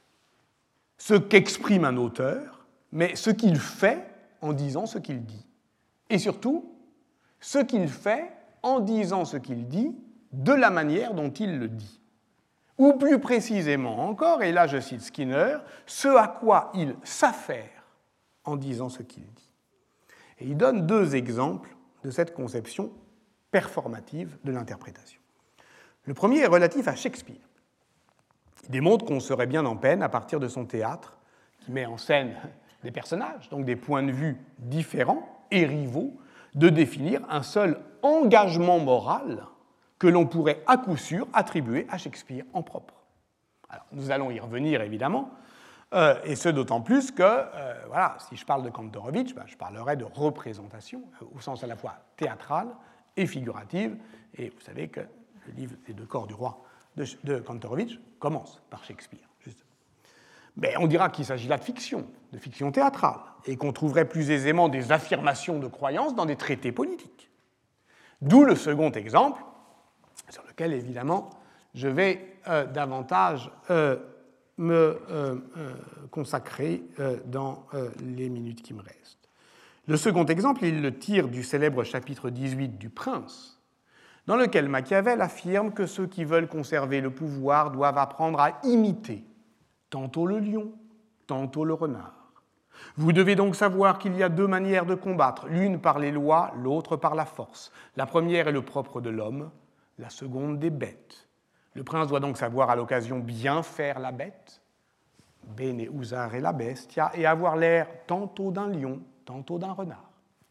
ce qu'exprime un auteur, mais ce qu'il fait en disant ce qu'il dit. Et surtout, ce qu'il fait en disant ce qu'il dit de la manière dont il le dit. Ou plus précisément encore, et là je cite Skinner, ce à quoi il s'affaire en disant ce qu'il dit. Et il donne deux exemples de cette conception performative de l'interprétation. Le premier est relatif à Shakespeare. Il démontre qu'on serait bien en peine, à partir de son théâtre, qui met en scène des personnages, donc des points de vue différents et rivaux, de définir un seul engagement moral que l'on pourrait à coup sûr attribuer à Shakespeare en propre. Alors, nous allons y revenir, évidemment, et ce d'autant plus que, voilà, si je parle de Kantorowicz, je parlerai de représentation, au sens à la fois théâtral et figurative, et vous savez que le livre Les deux corps du roi de Kantorowicz commence par Shakespeare. Juste. Mais on dira qu'il s'agit là de fiction théâtrale, et qu'on trouverait plus aisément des affirmations de croyances dans des traités politiques. D'où le second exemple, sur lequel, évidemment, je vais davantage me consacrer dans les minutes qui me restent. Le second exemple, il le tire du célèbre chapitre 18 du Prince, dans lequel Machiavel affirme que ceux qui veulent conserver le pouvoir doivent apprendre à imiter tantôt le lion, tantôt le renard. Vous devez donc savoir qu'il y a deux manières de combattre, l'une par les lois, l'autre par la force. La première est le propre de l'homme, la seconde des bêtes. Le prince doit donc savoir à l'occasion bien faire la bête, bene usare la bestia, et avoir l'air tantôt d'un lion, tantôt d'un renard.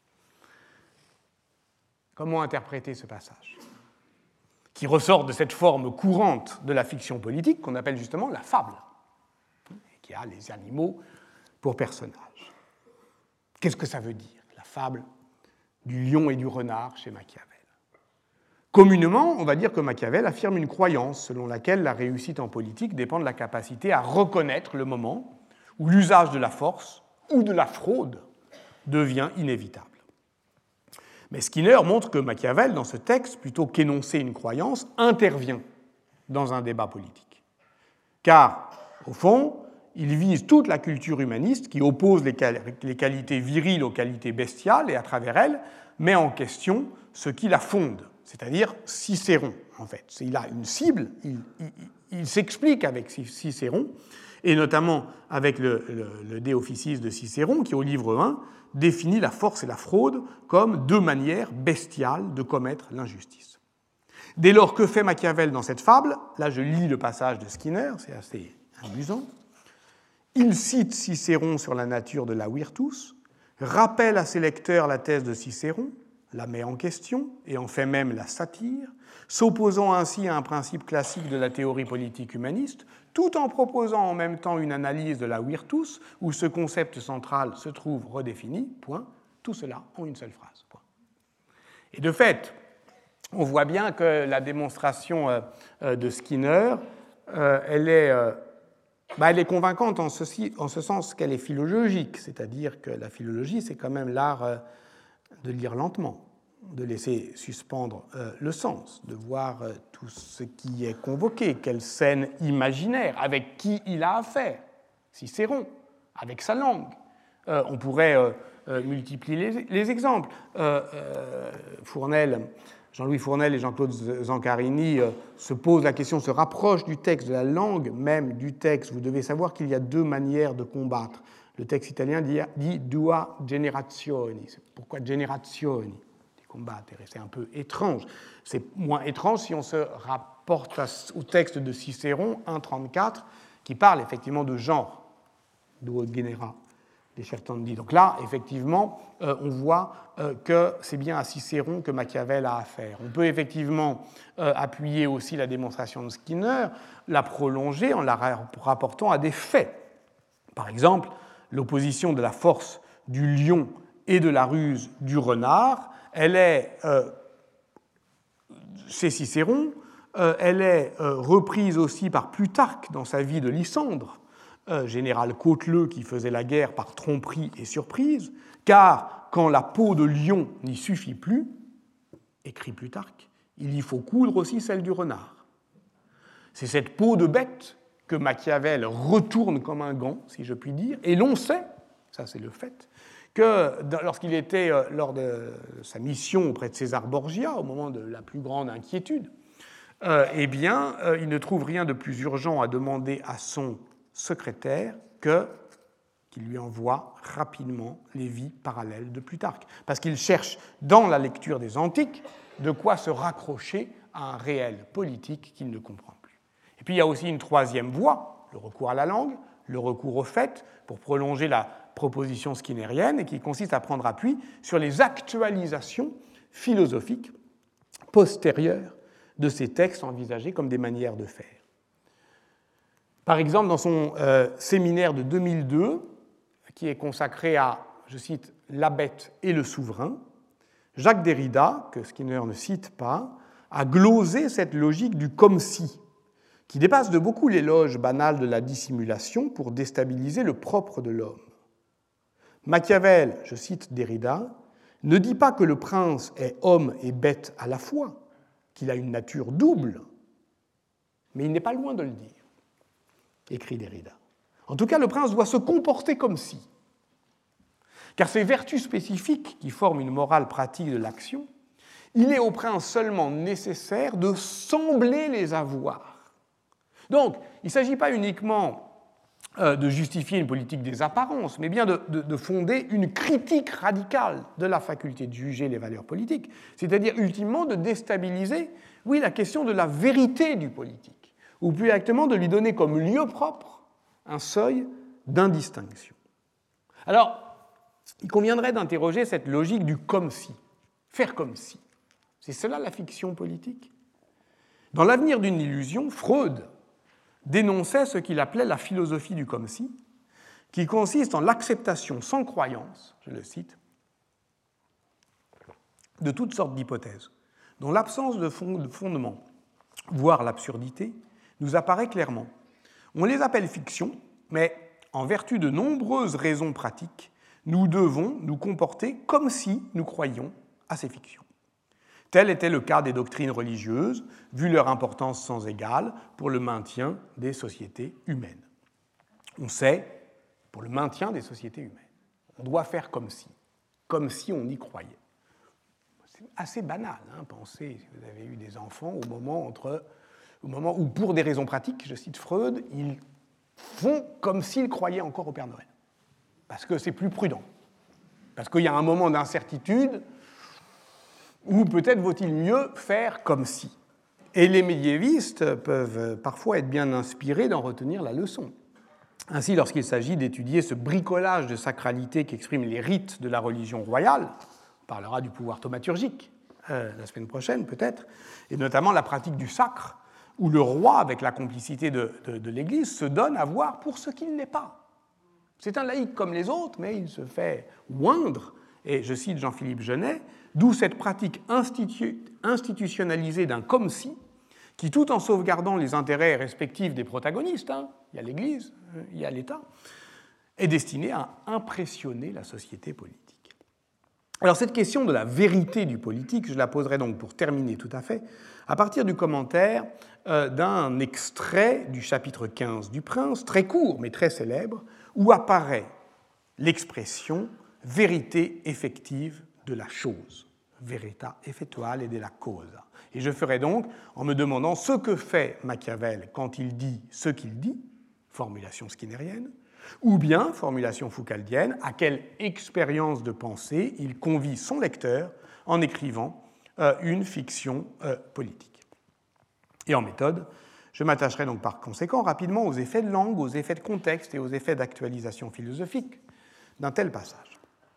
Comment interpréter ce passage qui ressort de cette forme courante de la fiction politique qu'on appelle justement la fable, et qui a les animaux pour personnages. Qu'est-ce que ça veut dire, la fable du lion et du renard chez Machiavel? Communément, on va dire que Machiavel affirme une croyance selon laquelle la réussite en politique dépend de la capacité à reconnaître le moment où l'usage de la force ou de la fraude devient inévitable. Mais Skinner montre que Machiavel, dans ce texte, plutôt qu'énoncer une croyance, intervient dans un débat politique. Car, au fond, il vise toute la culture humaniste qui oppose les qualités viriles aux qualités bestiales et, à travers elles, met en question ce qui la fonde, c'est-à-dire Cicéron, en fait. Il a une cible, il s'explique avec Cicéron, et notamment avec le De Officiis de Cicéron, qui, au livre 1, définit la force et la fraude comme deux manières bestiales de commettre l'injustice. Dès lors, que fait Machiavel dans cette fable? Là, je lis le passage de Skinner, c'est assez amusant. Il cite Cicéron sur la nature de la virtus, rappelle à ses lecteurs la thèse de Cicéron, la met en question et en fait même la satire, s'opposant ainsi à un principe classique de la théorie politique humaniste, tout en proposant en même temps une analyse de la virtus, où ce concept central se trouve redéfini, point, tout cela en une seule phrase. Point. Et de fait, on voit bien que la démonstration de Skinner, elle est convaincante en ce sens qu'elle est philologique, c'est-à-dire que la philologie, c'est quand même l'art de lire lentement, de laisser suspendre le sens, de voir tout ce qui est convoqué, quelle scène imaginaire, avec qui il a affaire, Cicéron, avec sa langue. On pourrait multiplier les exemples. Jean-Louis Fournel et Jean-Claude Zancarini se posent la question, se rapprochent du texte, de la langue même du texte. Vous devez savoir qu'il y a deux manières de combattre, Le texte italien dit dua generazioni. Pourquoi generazioni? Des combats, c'est un peu étrange. C'est moins étrange si on se rapporte au texte de Cicéron 1.34 qui parle effectivement de genre, duo genera, des certandi. Donc là, effectivement, on voit que c'est bien à Cicéron que Machiavel a affaire. On peut effectivement appuyer aussi la démonstration de Skinner, la prolonger en la rapportant à des faits. Par exemple, l'opposition de la force du lion et de la ruse du renard, elle est, chez Cicéron, elle est reprise aussi par Plutarque dans sa vie de Lysandre, général cauteleux qui faisait la guerre par tromperie et surprise, car quand la peau de lion n'y suffit plus, écrit Plutarque, il y faut coudre aussi celle du renard. C'est cette peau de bête que Machiavel retourne comme un gant, si je puis dire, et l'on sait, ça c'est le fait, que lorsqu'il était lors de sa mission auprès de César Borgia, au moment de la plus grande inquiétude, eh bien, il ne trouve rien de plus urgent à demander à son secrétaire qu'il lui envoie rapidement les vies parallèles de Plutarque. Parce qu'il cherche, dans la lecture des Antiques, de quoi se raccrocher à un réel politique qu'il ne comprend plus. Et puis il y a aussi une troisième voie, le recours à la langue, le recours aux faits, pour prolonger la proposition skinnérienne, et qui consiste à prendre appui sur les actualisations philosophiques postérieures de ces textes envisagés comme des manières de faire. Par exemple, dans son séminaire de 2002, qui est consacré à, je cite, « la bête et le souverain », Jacques Derrida, que Skinner ne cite pas, a glosé cette logique du « comme si », qui dépasse de beaucoup l'éloge banal de la dissimulation pour déstabiliser le propre de l'homme. Machiavel, je cite Derrida, ne dit pas que le prince est homme et bête à la fois, qu'il a une nature double, mais il n'est pas loin de le dire, écrit Derrida. En tout cas, le prince doit se comporter comme si, car ces vertus spécifiques qui forment une morale pratique de l'action, il est au prince seulement nécessaire de sembler les avoir. Donc, il ne s'agit pas uniquement de justifier une politique des apparences, mais bien de fonder une critique radicale de la faculté de juger les valeurs politiques, c'est-à-dire ultimement de déstabiliser, oui, la question de la vérité du politique, ou plus exactement de lui donner comme lieu propre un seuil d'indistinction. Alors, il conviendrait d'interroger cette logique du comme si, faire comme si. C'est cela la fiction politique. Dans L'Avenir d'une illusion, Freud dénonçait ce qu'il appelait la philosophie du comme si, qui consiste en l'acceptation sans croyance, je le cite, de toutes sortes d'hypothèses, dont l'absence de fondement, voire l'absurdité, nous apparaît clairement. On les appelle fictions, mais en vertu de nombreuses raisons pratiques, nous devons nous comporter comme si nous croyions à ces fictions. Tel était le cas des doctrines religieuses, vu leur importance sans égale pour le maintien des sociétés humaines. On sait, pour le maintien des sociétés humaines, on doit faire comme si on y croyait. C'est assez banal, pensez, si vous avez eu des enfants, au moment où, pour des raisons pratiques, je cite Freud, ils font comme s'ils croyaient encore au Père Noël. Parce que c'est plus prudent. Parce qu'il y a un moment d'incertitude où peut-être vaut-il mieux faire comme si. Et les médiévistes peuvent parfois être bien inspirés d'en retenir la leçon. Ainsi, lorsqu'il s'agit d'étudier ce bricolage de sacralité qu'expriment les rites de la religion royale, on parlera du pouvoir thaumaturgique la semaine prochaine peut-être, et notamment la pratique du sacre, où le roi, avec la complicité de l'Église, se donne à voir pour ce qu'il n'est pas. C'est un laïc comme les autres, mais il se fait oindre, et je cite Jean-Philippe Genet, d'où cette pratique institutionnalisée d'un comme si, qui, tout en sauvegardant les intérêts respectifs des protagonistes, il y a l'Église, il y a l'État, est destinée à impressionner la société politique. Alors cette question de la vérité du politique, je la poserai donc pour terminer tout à fait, à partir du commentaire d'un extrait du chapitre 15 du Prince, très court mais très célèbre, où apparaît l'expression « vérité effective de la chose », verita effettuale della cosa. Et je ferai donc, en me demandant ce que fait Machiavel quand il dit ce qu'il dit, formulation skinnérienne, Ou bien, formulation foucaldienne, à quelle expérience de pensée il convie son lecteur en écrivant une fiction politique. Et en méthode, je m'attacherai donc par conséquent rapidement aux effets de langue, aux effets de contexte et aux effets d'actualisation philosophique d'un tel passage.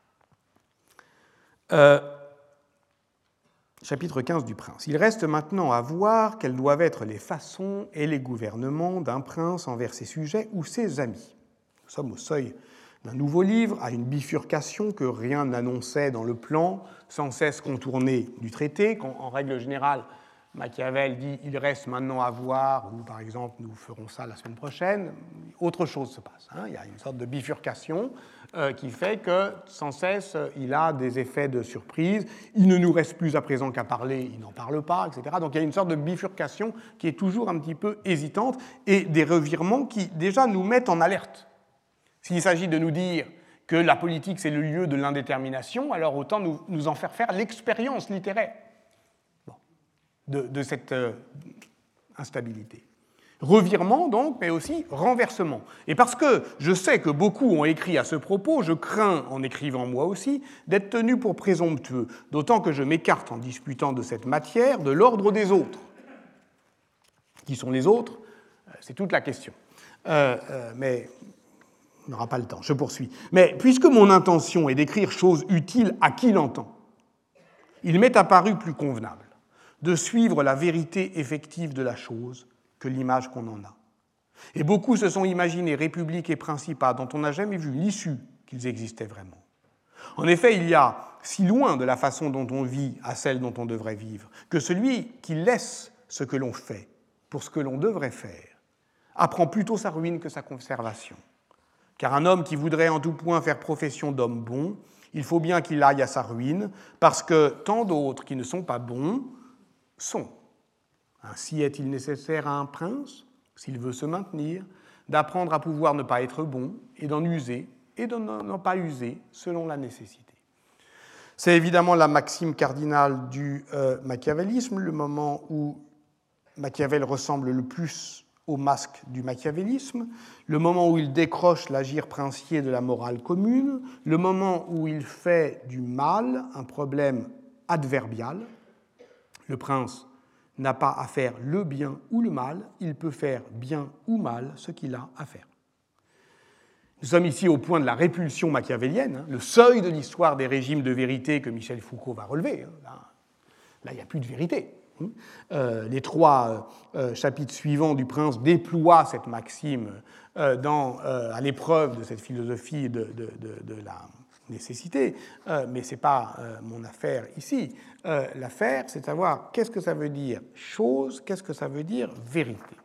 Chapitre 15 du Prince. Il reste maintenant à voir quelles doivent être les façons et les gouvernements d'un prince envers ses sujets ou ses amis. Nous sommes au seuil d'un nouveau livre, à une bifurcation que rien n'annonçait dans le plan, sans cesse contournée du traité, quand, en règle générale, Machiavel dit « il reste maintenant à voir » ou par exemple « nous ferons ça la semaine prochaine », autre chose se passe. Il y a une sorte de bifurcation qui fait que sans cesse il a des effets de surprise, il ne nous reste plus à présent qu'à parler, il n'en parle pas, etc. Donc il y a une sorte de bifurcation qui est toujours un petit peu hésitante et des revirements qui déjà nous mettent en alerte. S'il s'agit de nous dire que la politique c'est le lieu de l'indétermination, alors autant nous en faire l'expérience littéraire de cette instabilité. Revirement, donc, mais aussi renversement. Et parce que je sais que beaucoup ont écrit à ce propos, je crains, en écrivant moi aussi, d'être tenu pour présomptueux, d'autant que je m'écarte en disputant de cette matière de l'ordre des autres. Qui sont les autres? C'est toute la question. Mais on n'aura pas le temps, je poursuis. Mais puisque mon intention est d'écrire choses utiles à qui l'entend, il m'est apparu plus convenable de suivre la vérité effective de la chose que l'image qu'on en a. Et beaucoup se sont imaginés républiques et principats dont on n'a jamais vu l'issue qu'ils existaient vraiment. En effet, il y a si loin de la façon dont on vit à celle dont on devrait vivre, que celui qui laisse ce que l'on fait pour ce que l'on devrait faire apprend plutôt sa ruine que sa conservation. Car un homme qui voudrait en tout point faire profession d'homme bon, il faut bien qu'il aille à sa ruine, parce que tant d'autres qui ne sont pas bons sont. Ainsi est-il nécessaire à un prince, s'il veut se maintenir, d'apprendre à pouvoir ne pas être bon et d'en user et de n'en pas user selon la nécessité. C'est évidemment la maxime cardinale du machiavélisme, le moment où Machiavel ressemble le plus au masque du machiavélisme, le moment où il décroche l'agir princier de la morale commune, le moment où il fait du mal un problème adverbial. Le prince n'a pas à faire le bien ou le mal, il peut faire bien ou mal ce qu'il a à faire. Nous sommes ici au point de la répulsion machiavélienne, le seuil de l'histoire des régimes de vérité que Michel Foucault va relever. Là, il n'y a plus de vérité. Les 3 chapitres suivants du Prince déploient cette maxime à l'épreuve de cette philosophie de la nécessité, mais ce n'est pas mon affaire ici. L'affaire, c'est de savoir qu'est-ce que ça veut dire chose, qu'est-ce que ça veut dire vérité.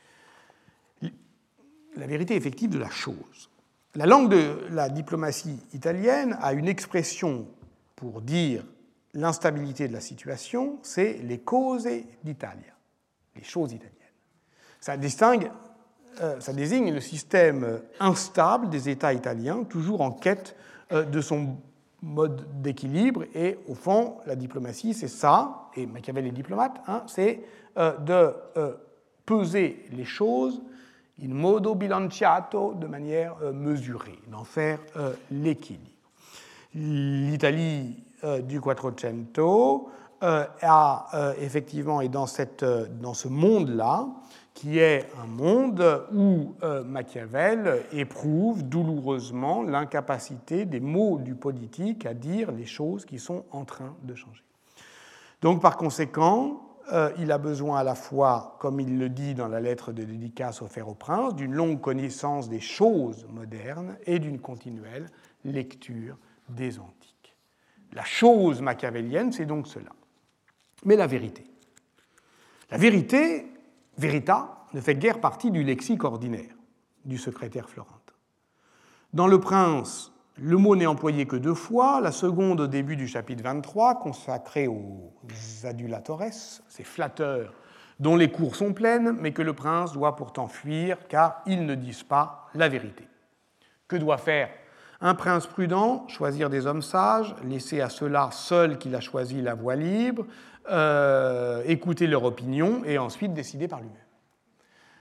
La vérité effective de la chose. La langue de la diplomatie italienne a une expression pour dire l'instabilité de la situation, c'est les cose d'Italia, les choses italiennes. Ça désigne le système instable des États italiens, toujours en quête de son mode d'équilibre, et au fond, la diplomatie, c'est ça, et Machiavel est diplomate, c'est de peser les choses in modo bilanciato, de manière mesurée, d'en faire l'équilibre. L'Italie du Quattrocento effectivement est dans ce monde-là, qui est un monde où Machiavel éprouve douloureusement l'incapacité des mots du politique à dire les choses qui sont en train de changer. Donc, par conséquent, il a besoin à la fois, comme il le dit dans la lettre de dédicace offerte au prince, d'une longue connaissance des choses modernes et d'une continuelle lecture des antiques. La chose machiavélienne, c'est donc cela. Mais la vérité. La vérité, verita, ne fait guère partie du lexique ordinaire du secrétaire florentin. Dans Le Prince, le mot n'est employé que 2 fois, la seconde au début du chapitre 23, consacrée aux adulatores, ces flatteurs dont les cours sont pleines, mais que le prince doit pourtant fuir, car ils ne disent pas la vérité. Que doit faire un prince prudent? Choisir des hommes sages, laisser à ceux-là seuls qu'il a choisi la voie libre, écouter leur opinion et ensuite décider par lui-même.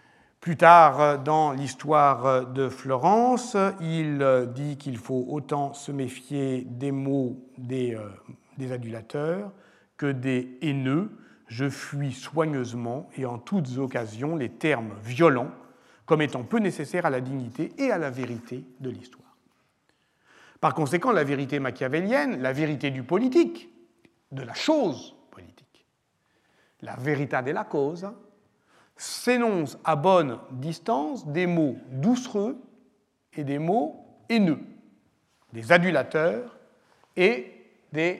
Plus tard, dans l'histoire de Florence, il dit qu'il faut autant se méfier des mots des adulateurs que des haineux. Je fuis soigneusement et en toutes occasions les termes violents comme étant peu nécessaires à la dignité et à la vérité de l'histoire. Par conséquent, la vérité machiavélienne, la vérité du politique, de la chose politique, la verità della cosa, s'énonce à bonne distance des mots doucereux et des mots haineux, des adulateurs et des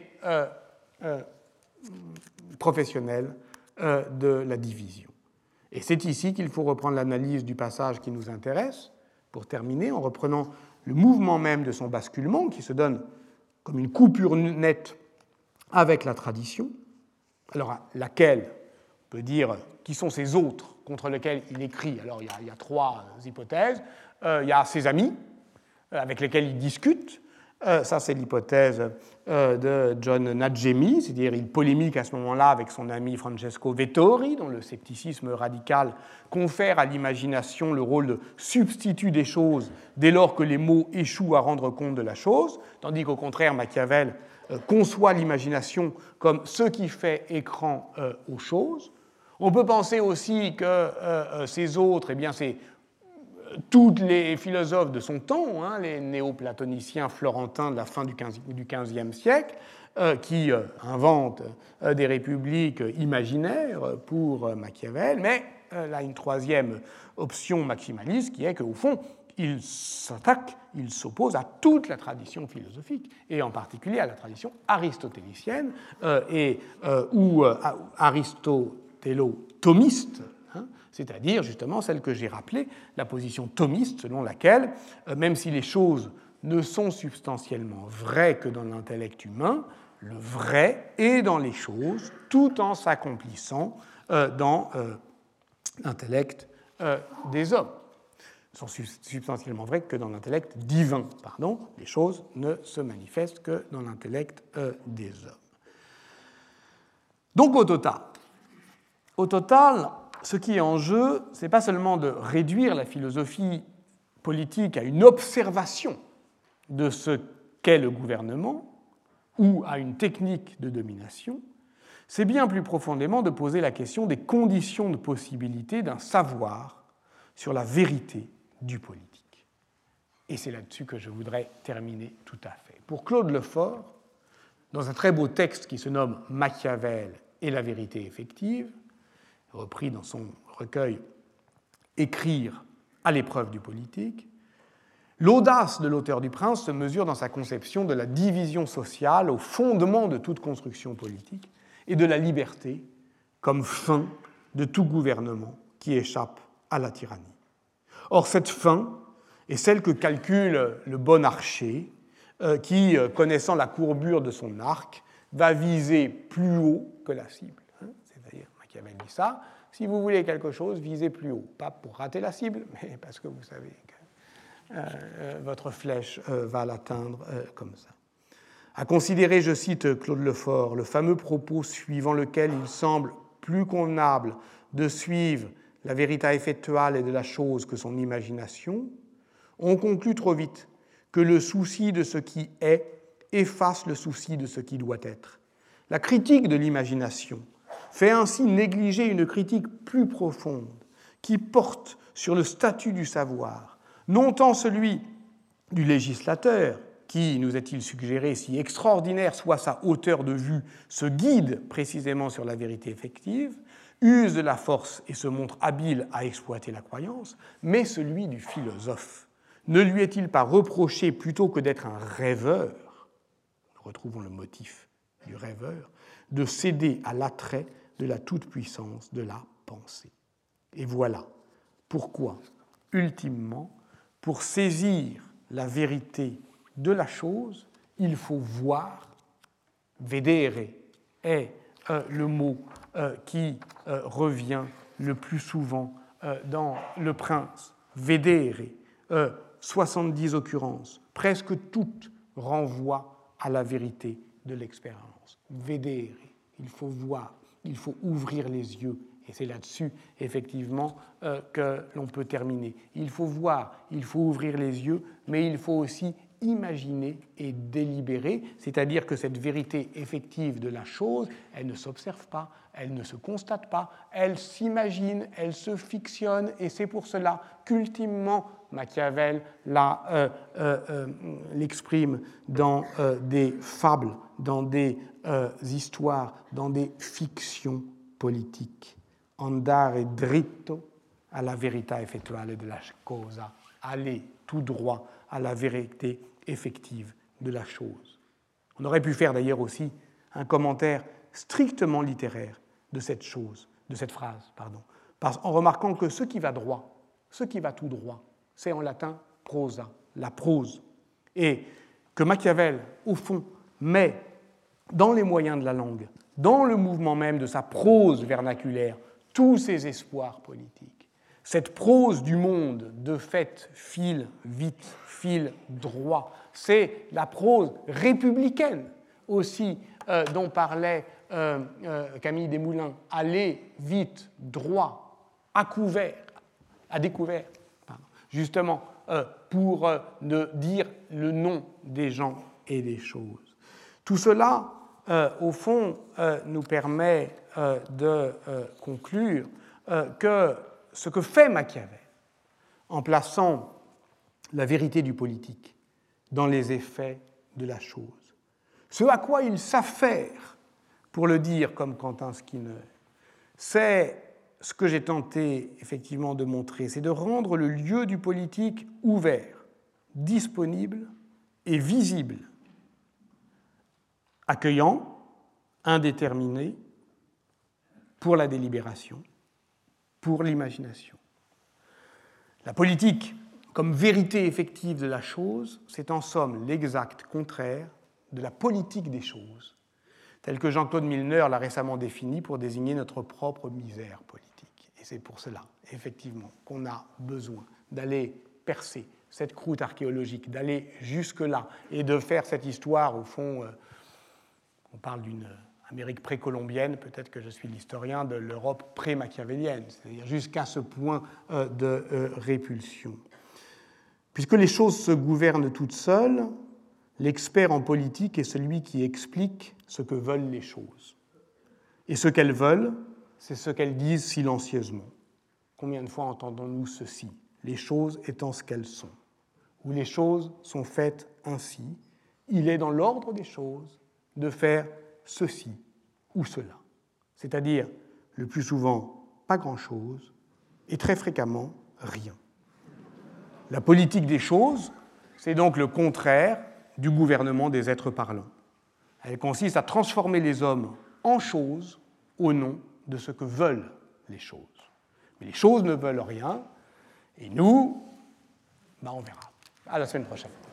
professionnels de la division. Et c'est ici qu'il faut reprendre l'analyse du passage qui nous intéresse, pour terminer, en reprenant le mouvement même de son basculement, qui se donne comme une coupure nette avec la tradition, alors laquelle on peut dire qui sont ces autres contre lesquels il écrit. Alors il y a trois hypothèses. Il y a ses amis avec lesquels il discute. Ça, c'est l'hypothèse de John Nadjemi, c'est-à-dire il polémique à ce moment-là avec son ami Francesco Vettori, dont le scepticisme radical confère à l'imagination le rôle de substitut des choses dès lors que les mots échouent à rendre compte de la chose, tandis qu'au contraire, Machiavel conçoit l'imagination comme ce qui fait écran aux choses. On peut penser aussi que ces autres, eh bien, c'est tous les philosophes de son temps, hein, les néoplatoniciens florentins de la fin du XVe siècle, qui inventent des républiques imaginaires pour Machiavel, mais là, une troisième option maximaliste qui est qu'au fond, il s'attaque, il s'oppose à toute la tradition philosophique, et en particulier à la tradition aristotélicienne ou aristotélo-thomiste, hein, c'est-à-dire justement celle que j'ai rappelée, la position thomiste selon laquelle, même si les choses ne sont substantiellement vraies que dans l'intellect humain, le vrai est dans les choses tout en s'accomplissant dans l'intellect des hommes. Ne sont substantiellement vraies que dans l'intellect divin. Pardon, les choses ne se manifestent que dans l'intellect des hommes. Donc au total, ce qui est en jeu, ce n'est pas seulement de réduire la philosophie politique à une observation de ce qu'est le gouvernement ou à une technique de domination, c'est bien plus profondément de poser la question des conditions de possibilité d'un savoir sur la vérité du politique. Et c'est là-dessus que je voudrais terminer tout à fait. Pour Claude Lefort, dans un très beau texte qui se nomme Machiavel et la vérité effective, repris dans son recueil Écrire à l'épreuve du politique, l'audace de l'auteur du Prince se mesure dans sa conception de la division sociale au fondement de toute construction politique et de la liberté comme fin de tout gouvernement qui échappe à la tyrannie. Or, cette fin est celle que calcule le bon archer qui, connaissant la courbure de son arc, va viser plus haut que la cible. C'est-à-dire, Machiavel dit ça, si vous voulez quelque chose, visez plus haut. Pas pour rater la cible, mais parce que vous savez que votre flèche va l'atteindre comme ça. À considérer, je cite Claude Lefort, le fameux propos suivant lequel il semble plus convenable de suivre la vérité effectuelle de la chose que son imagination, on conclut trop vite que le souci de ce qui est efface le souci de ce qui doit être. La critique de l'imagination fait ainsi négliger une critique plus profonde qui porte sur le statut du savoir, non tant celui du législateur, qui, nous est-il suggéré, si extraordinaire soit sa hauteur de vue, se guide précisément sur la vérité effective, use de la force et se montre habile à exploiter la croyance, mais celui du philosophe. Ne lui est-il pas reproché, plutôt que d'être un rêveur, nous retrouvons le motif du rêveur, de céder à l'attrait de la toute-puissance de la pensée? Et voilà pourquoi, ultimement, pour saisir la vérité de la chose, il faut voir, vedere est le mot qui revient le plus souvent dans Le Prince, vedere, 70 occurrences, presque toutes renvoient à la vérité de l'expérience. Vedere, il faut voir, il faut ouvrir les yeux Et c'est là-dessus, effectivement, que l'on peut terminer. Il faut voir, il faut ouvrir les yeux, mais il faut aussi imaginer et délibérer, c'est-à-dire que cette vérité effective de la chose, elle ne s'observe pas, elle ne se constate pas, elle s'imagine, elle se fictionne, et c'est pour cela qu'ultimement, Machiavel l'exprime dans des fables, dans des histoires, dans des fictions politiques. Andare dritto alla verità effettuale della cosa, aller tout droit à la vérité effective de la chose. On aurait pu faire d'ailleurs aussi un commentaire strictement littéraire de cette chose, de cette phrase, en remarquant que ce qui va droit, ce qui va tout droit, c'est en latin prosa, la prose, et que Machiavel, au fond, met dans les moyens de la langue, dans le mouvement même de sa prose vernaculaire, tous ses espoirs politiques. Cette prose du monde, de fait, file vite, file droit, c'est la prose républicaine aussi dont parlait Camille Desmoulins, aller vite, droit, à découvert, justement pour dire le nom des gens et des choses. Tout cela, au fond, nous permet de conclure que ce que fait Machiavel en plaçant la vérité du politique dans les effets de la chose, ce à quoi il s'affaire, pour le dire comme Quentin Skinner, c'est ce que j'ai tenté effectivement de montrer, c'est de rendre le lieu du politique ouvert, disponible et visible, accueillant, indéterminé, pour la délibération, pour l'imagination. La politique, comme vérité effective de la chose, c'est en somme l'exact contraire de la politique des choses, telle que Jean-Claude Milner l'a récemment définie pour désigner notre propre misère politique. Et c'est pour cela, effectivement, qu'on a besoin d'aller percer cette croûte archéologique, d'aller jusque-là et de faire cette histoire, au fond, on parle d'une Amérique précolombienne, peut-être que je suis l'historien de l'Europe pré-machiavélienne, c'est-à-dire jusqu'à ce point de répulsion. Puisque les choses se gouvernent toutes seules, l'expert en politique est celui qui explique ce que veulent les choses. Et ce qu'elles veulent, c'est ce qu'elles disent silencieusement. Combien de fois entendons-nous ceci, les choses étant ce qu'elles sont, ou les choses sont faites ainsi, il est dans l'ordre des choses de faire ceci ou cela, c'est-à-dire le plus souvent pas grand-chose et très fréquemment rien. La politique des choses, c'est donc le contraire du gouvernement des êtres parlants. Elle consiste à transformer les hommes en choses au nom de ce que veulent les choses. Mais les choses ne veulent rien, et nous, on verra. À la semaine prochaine.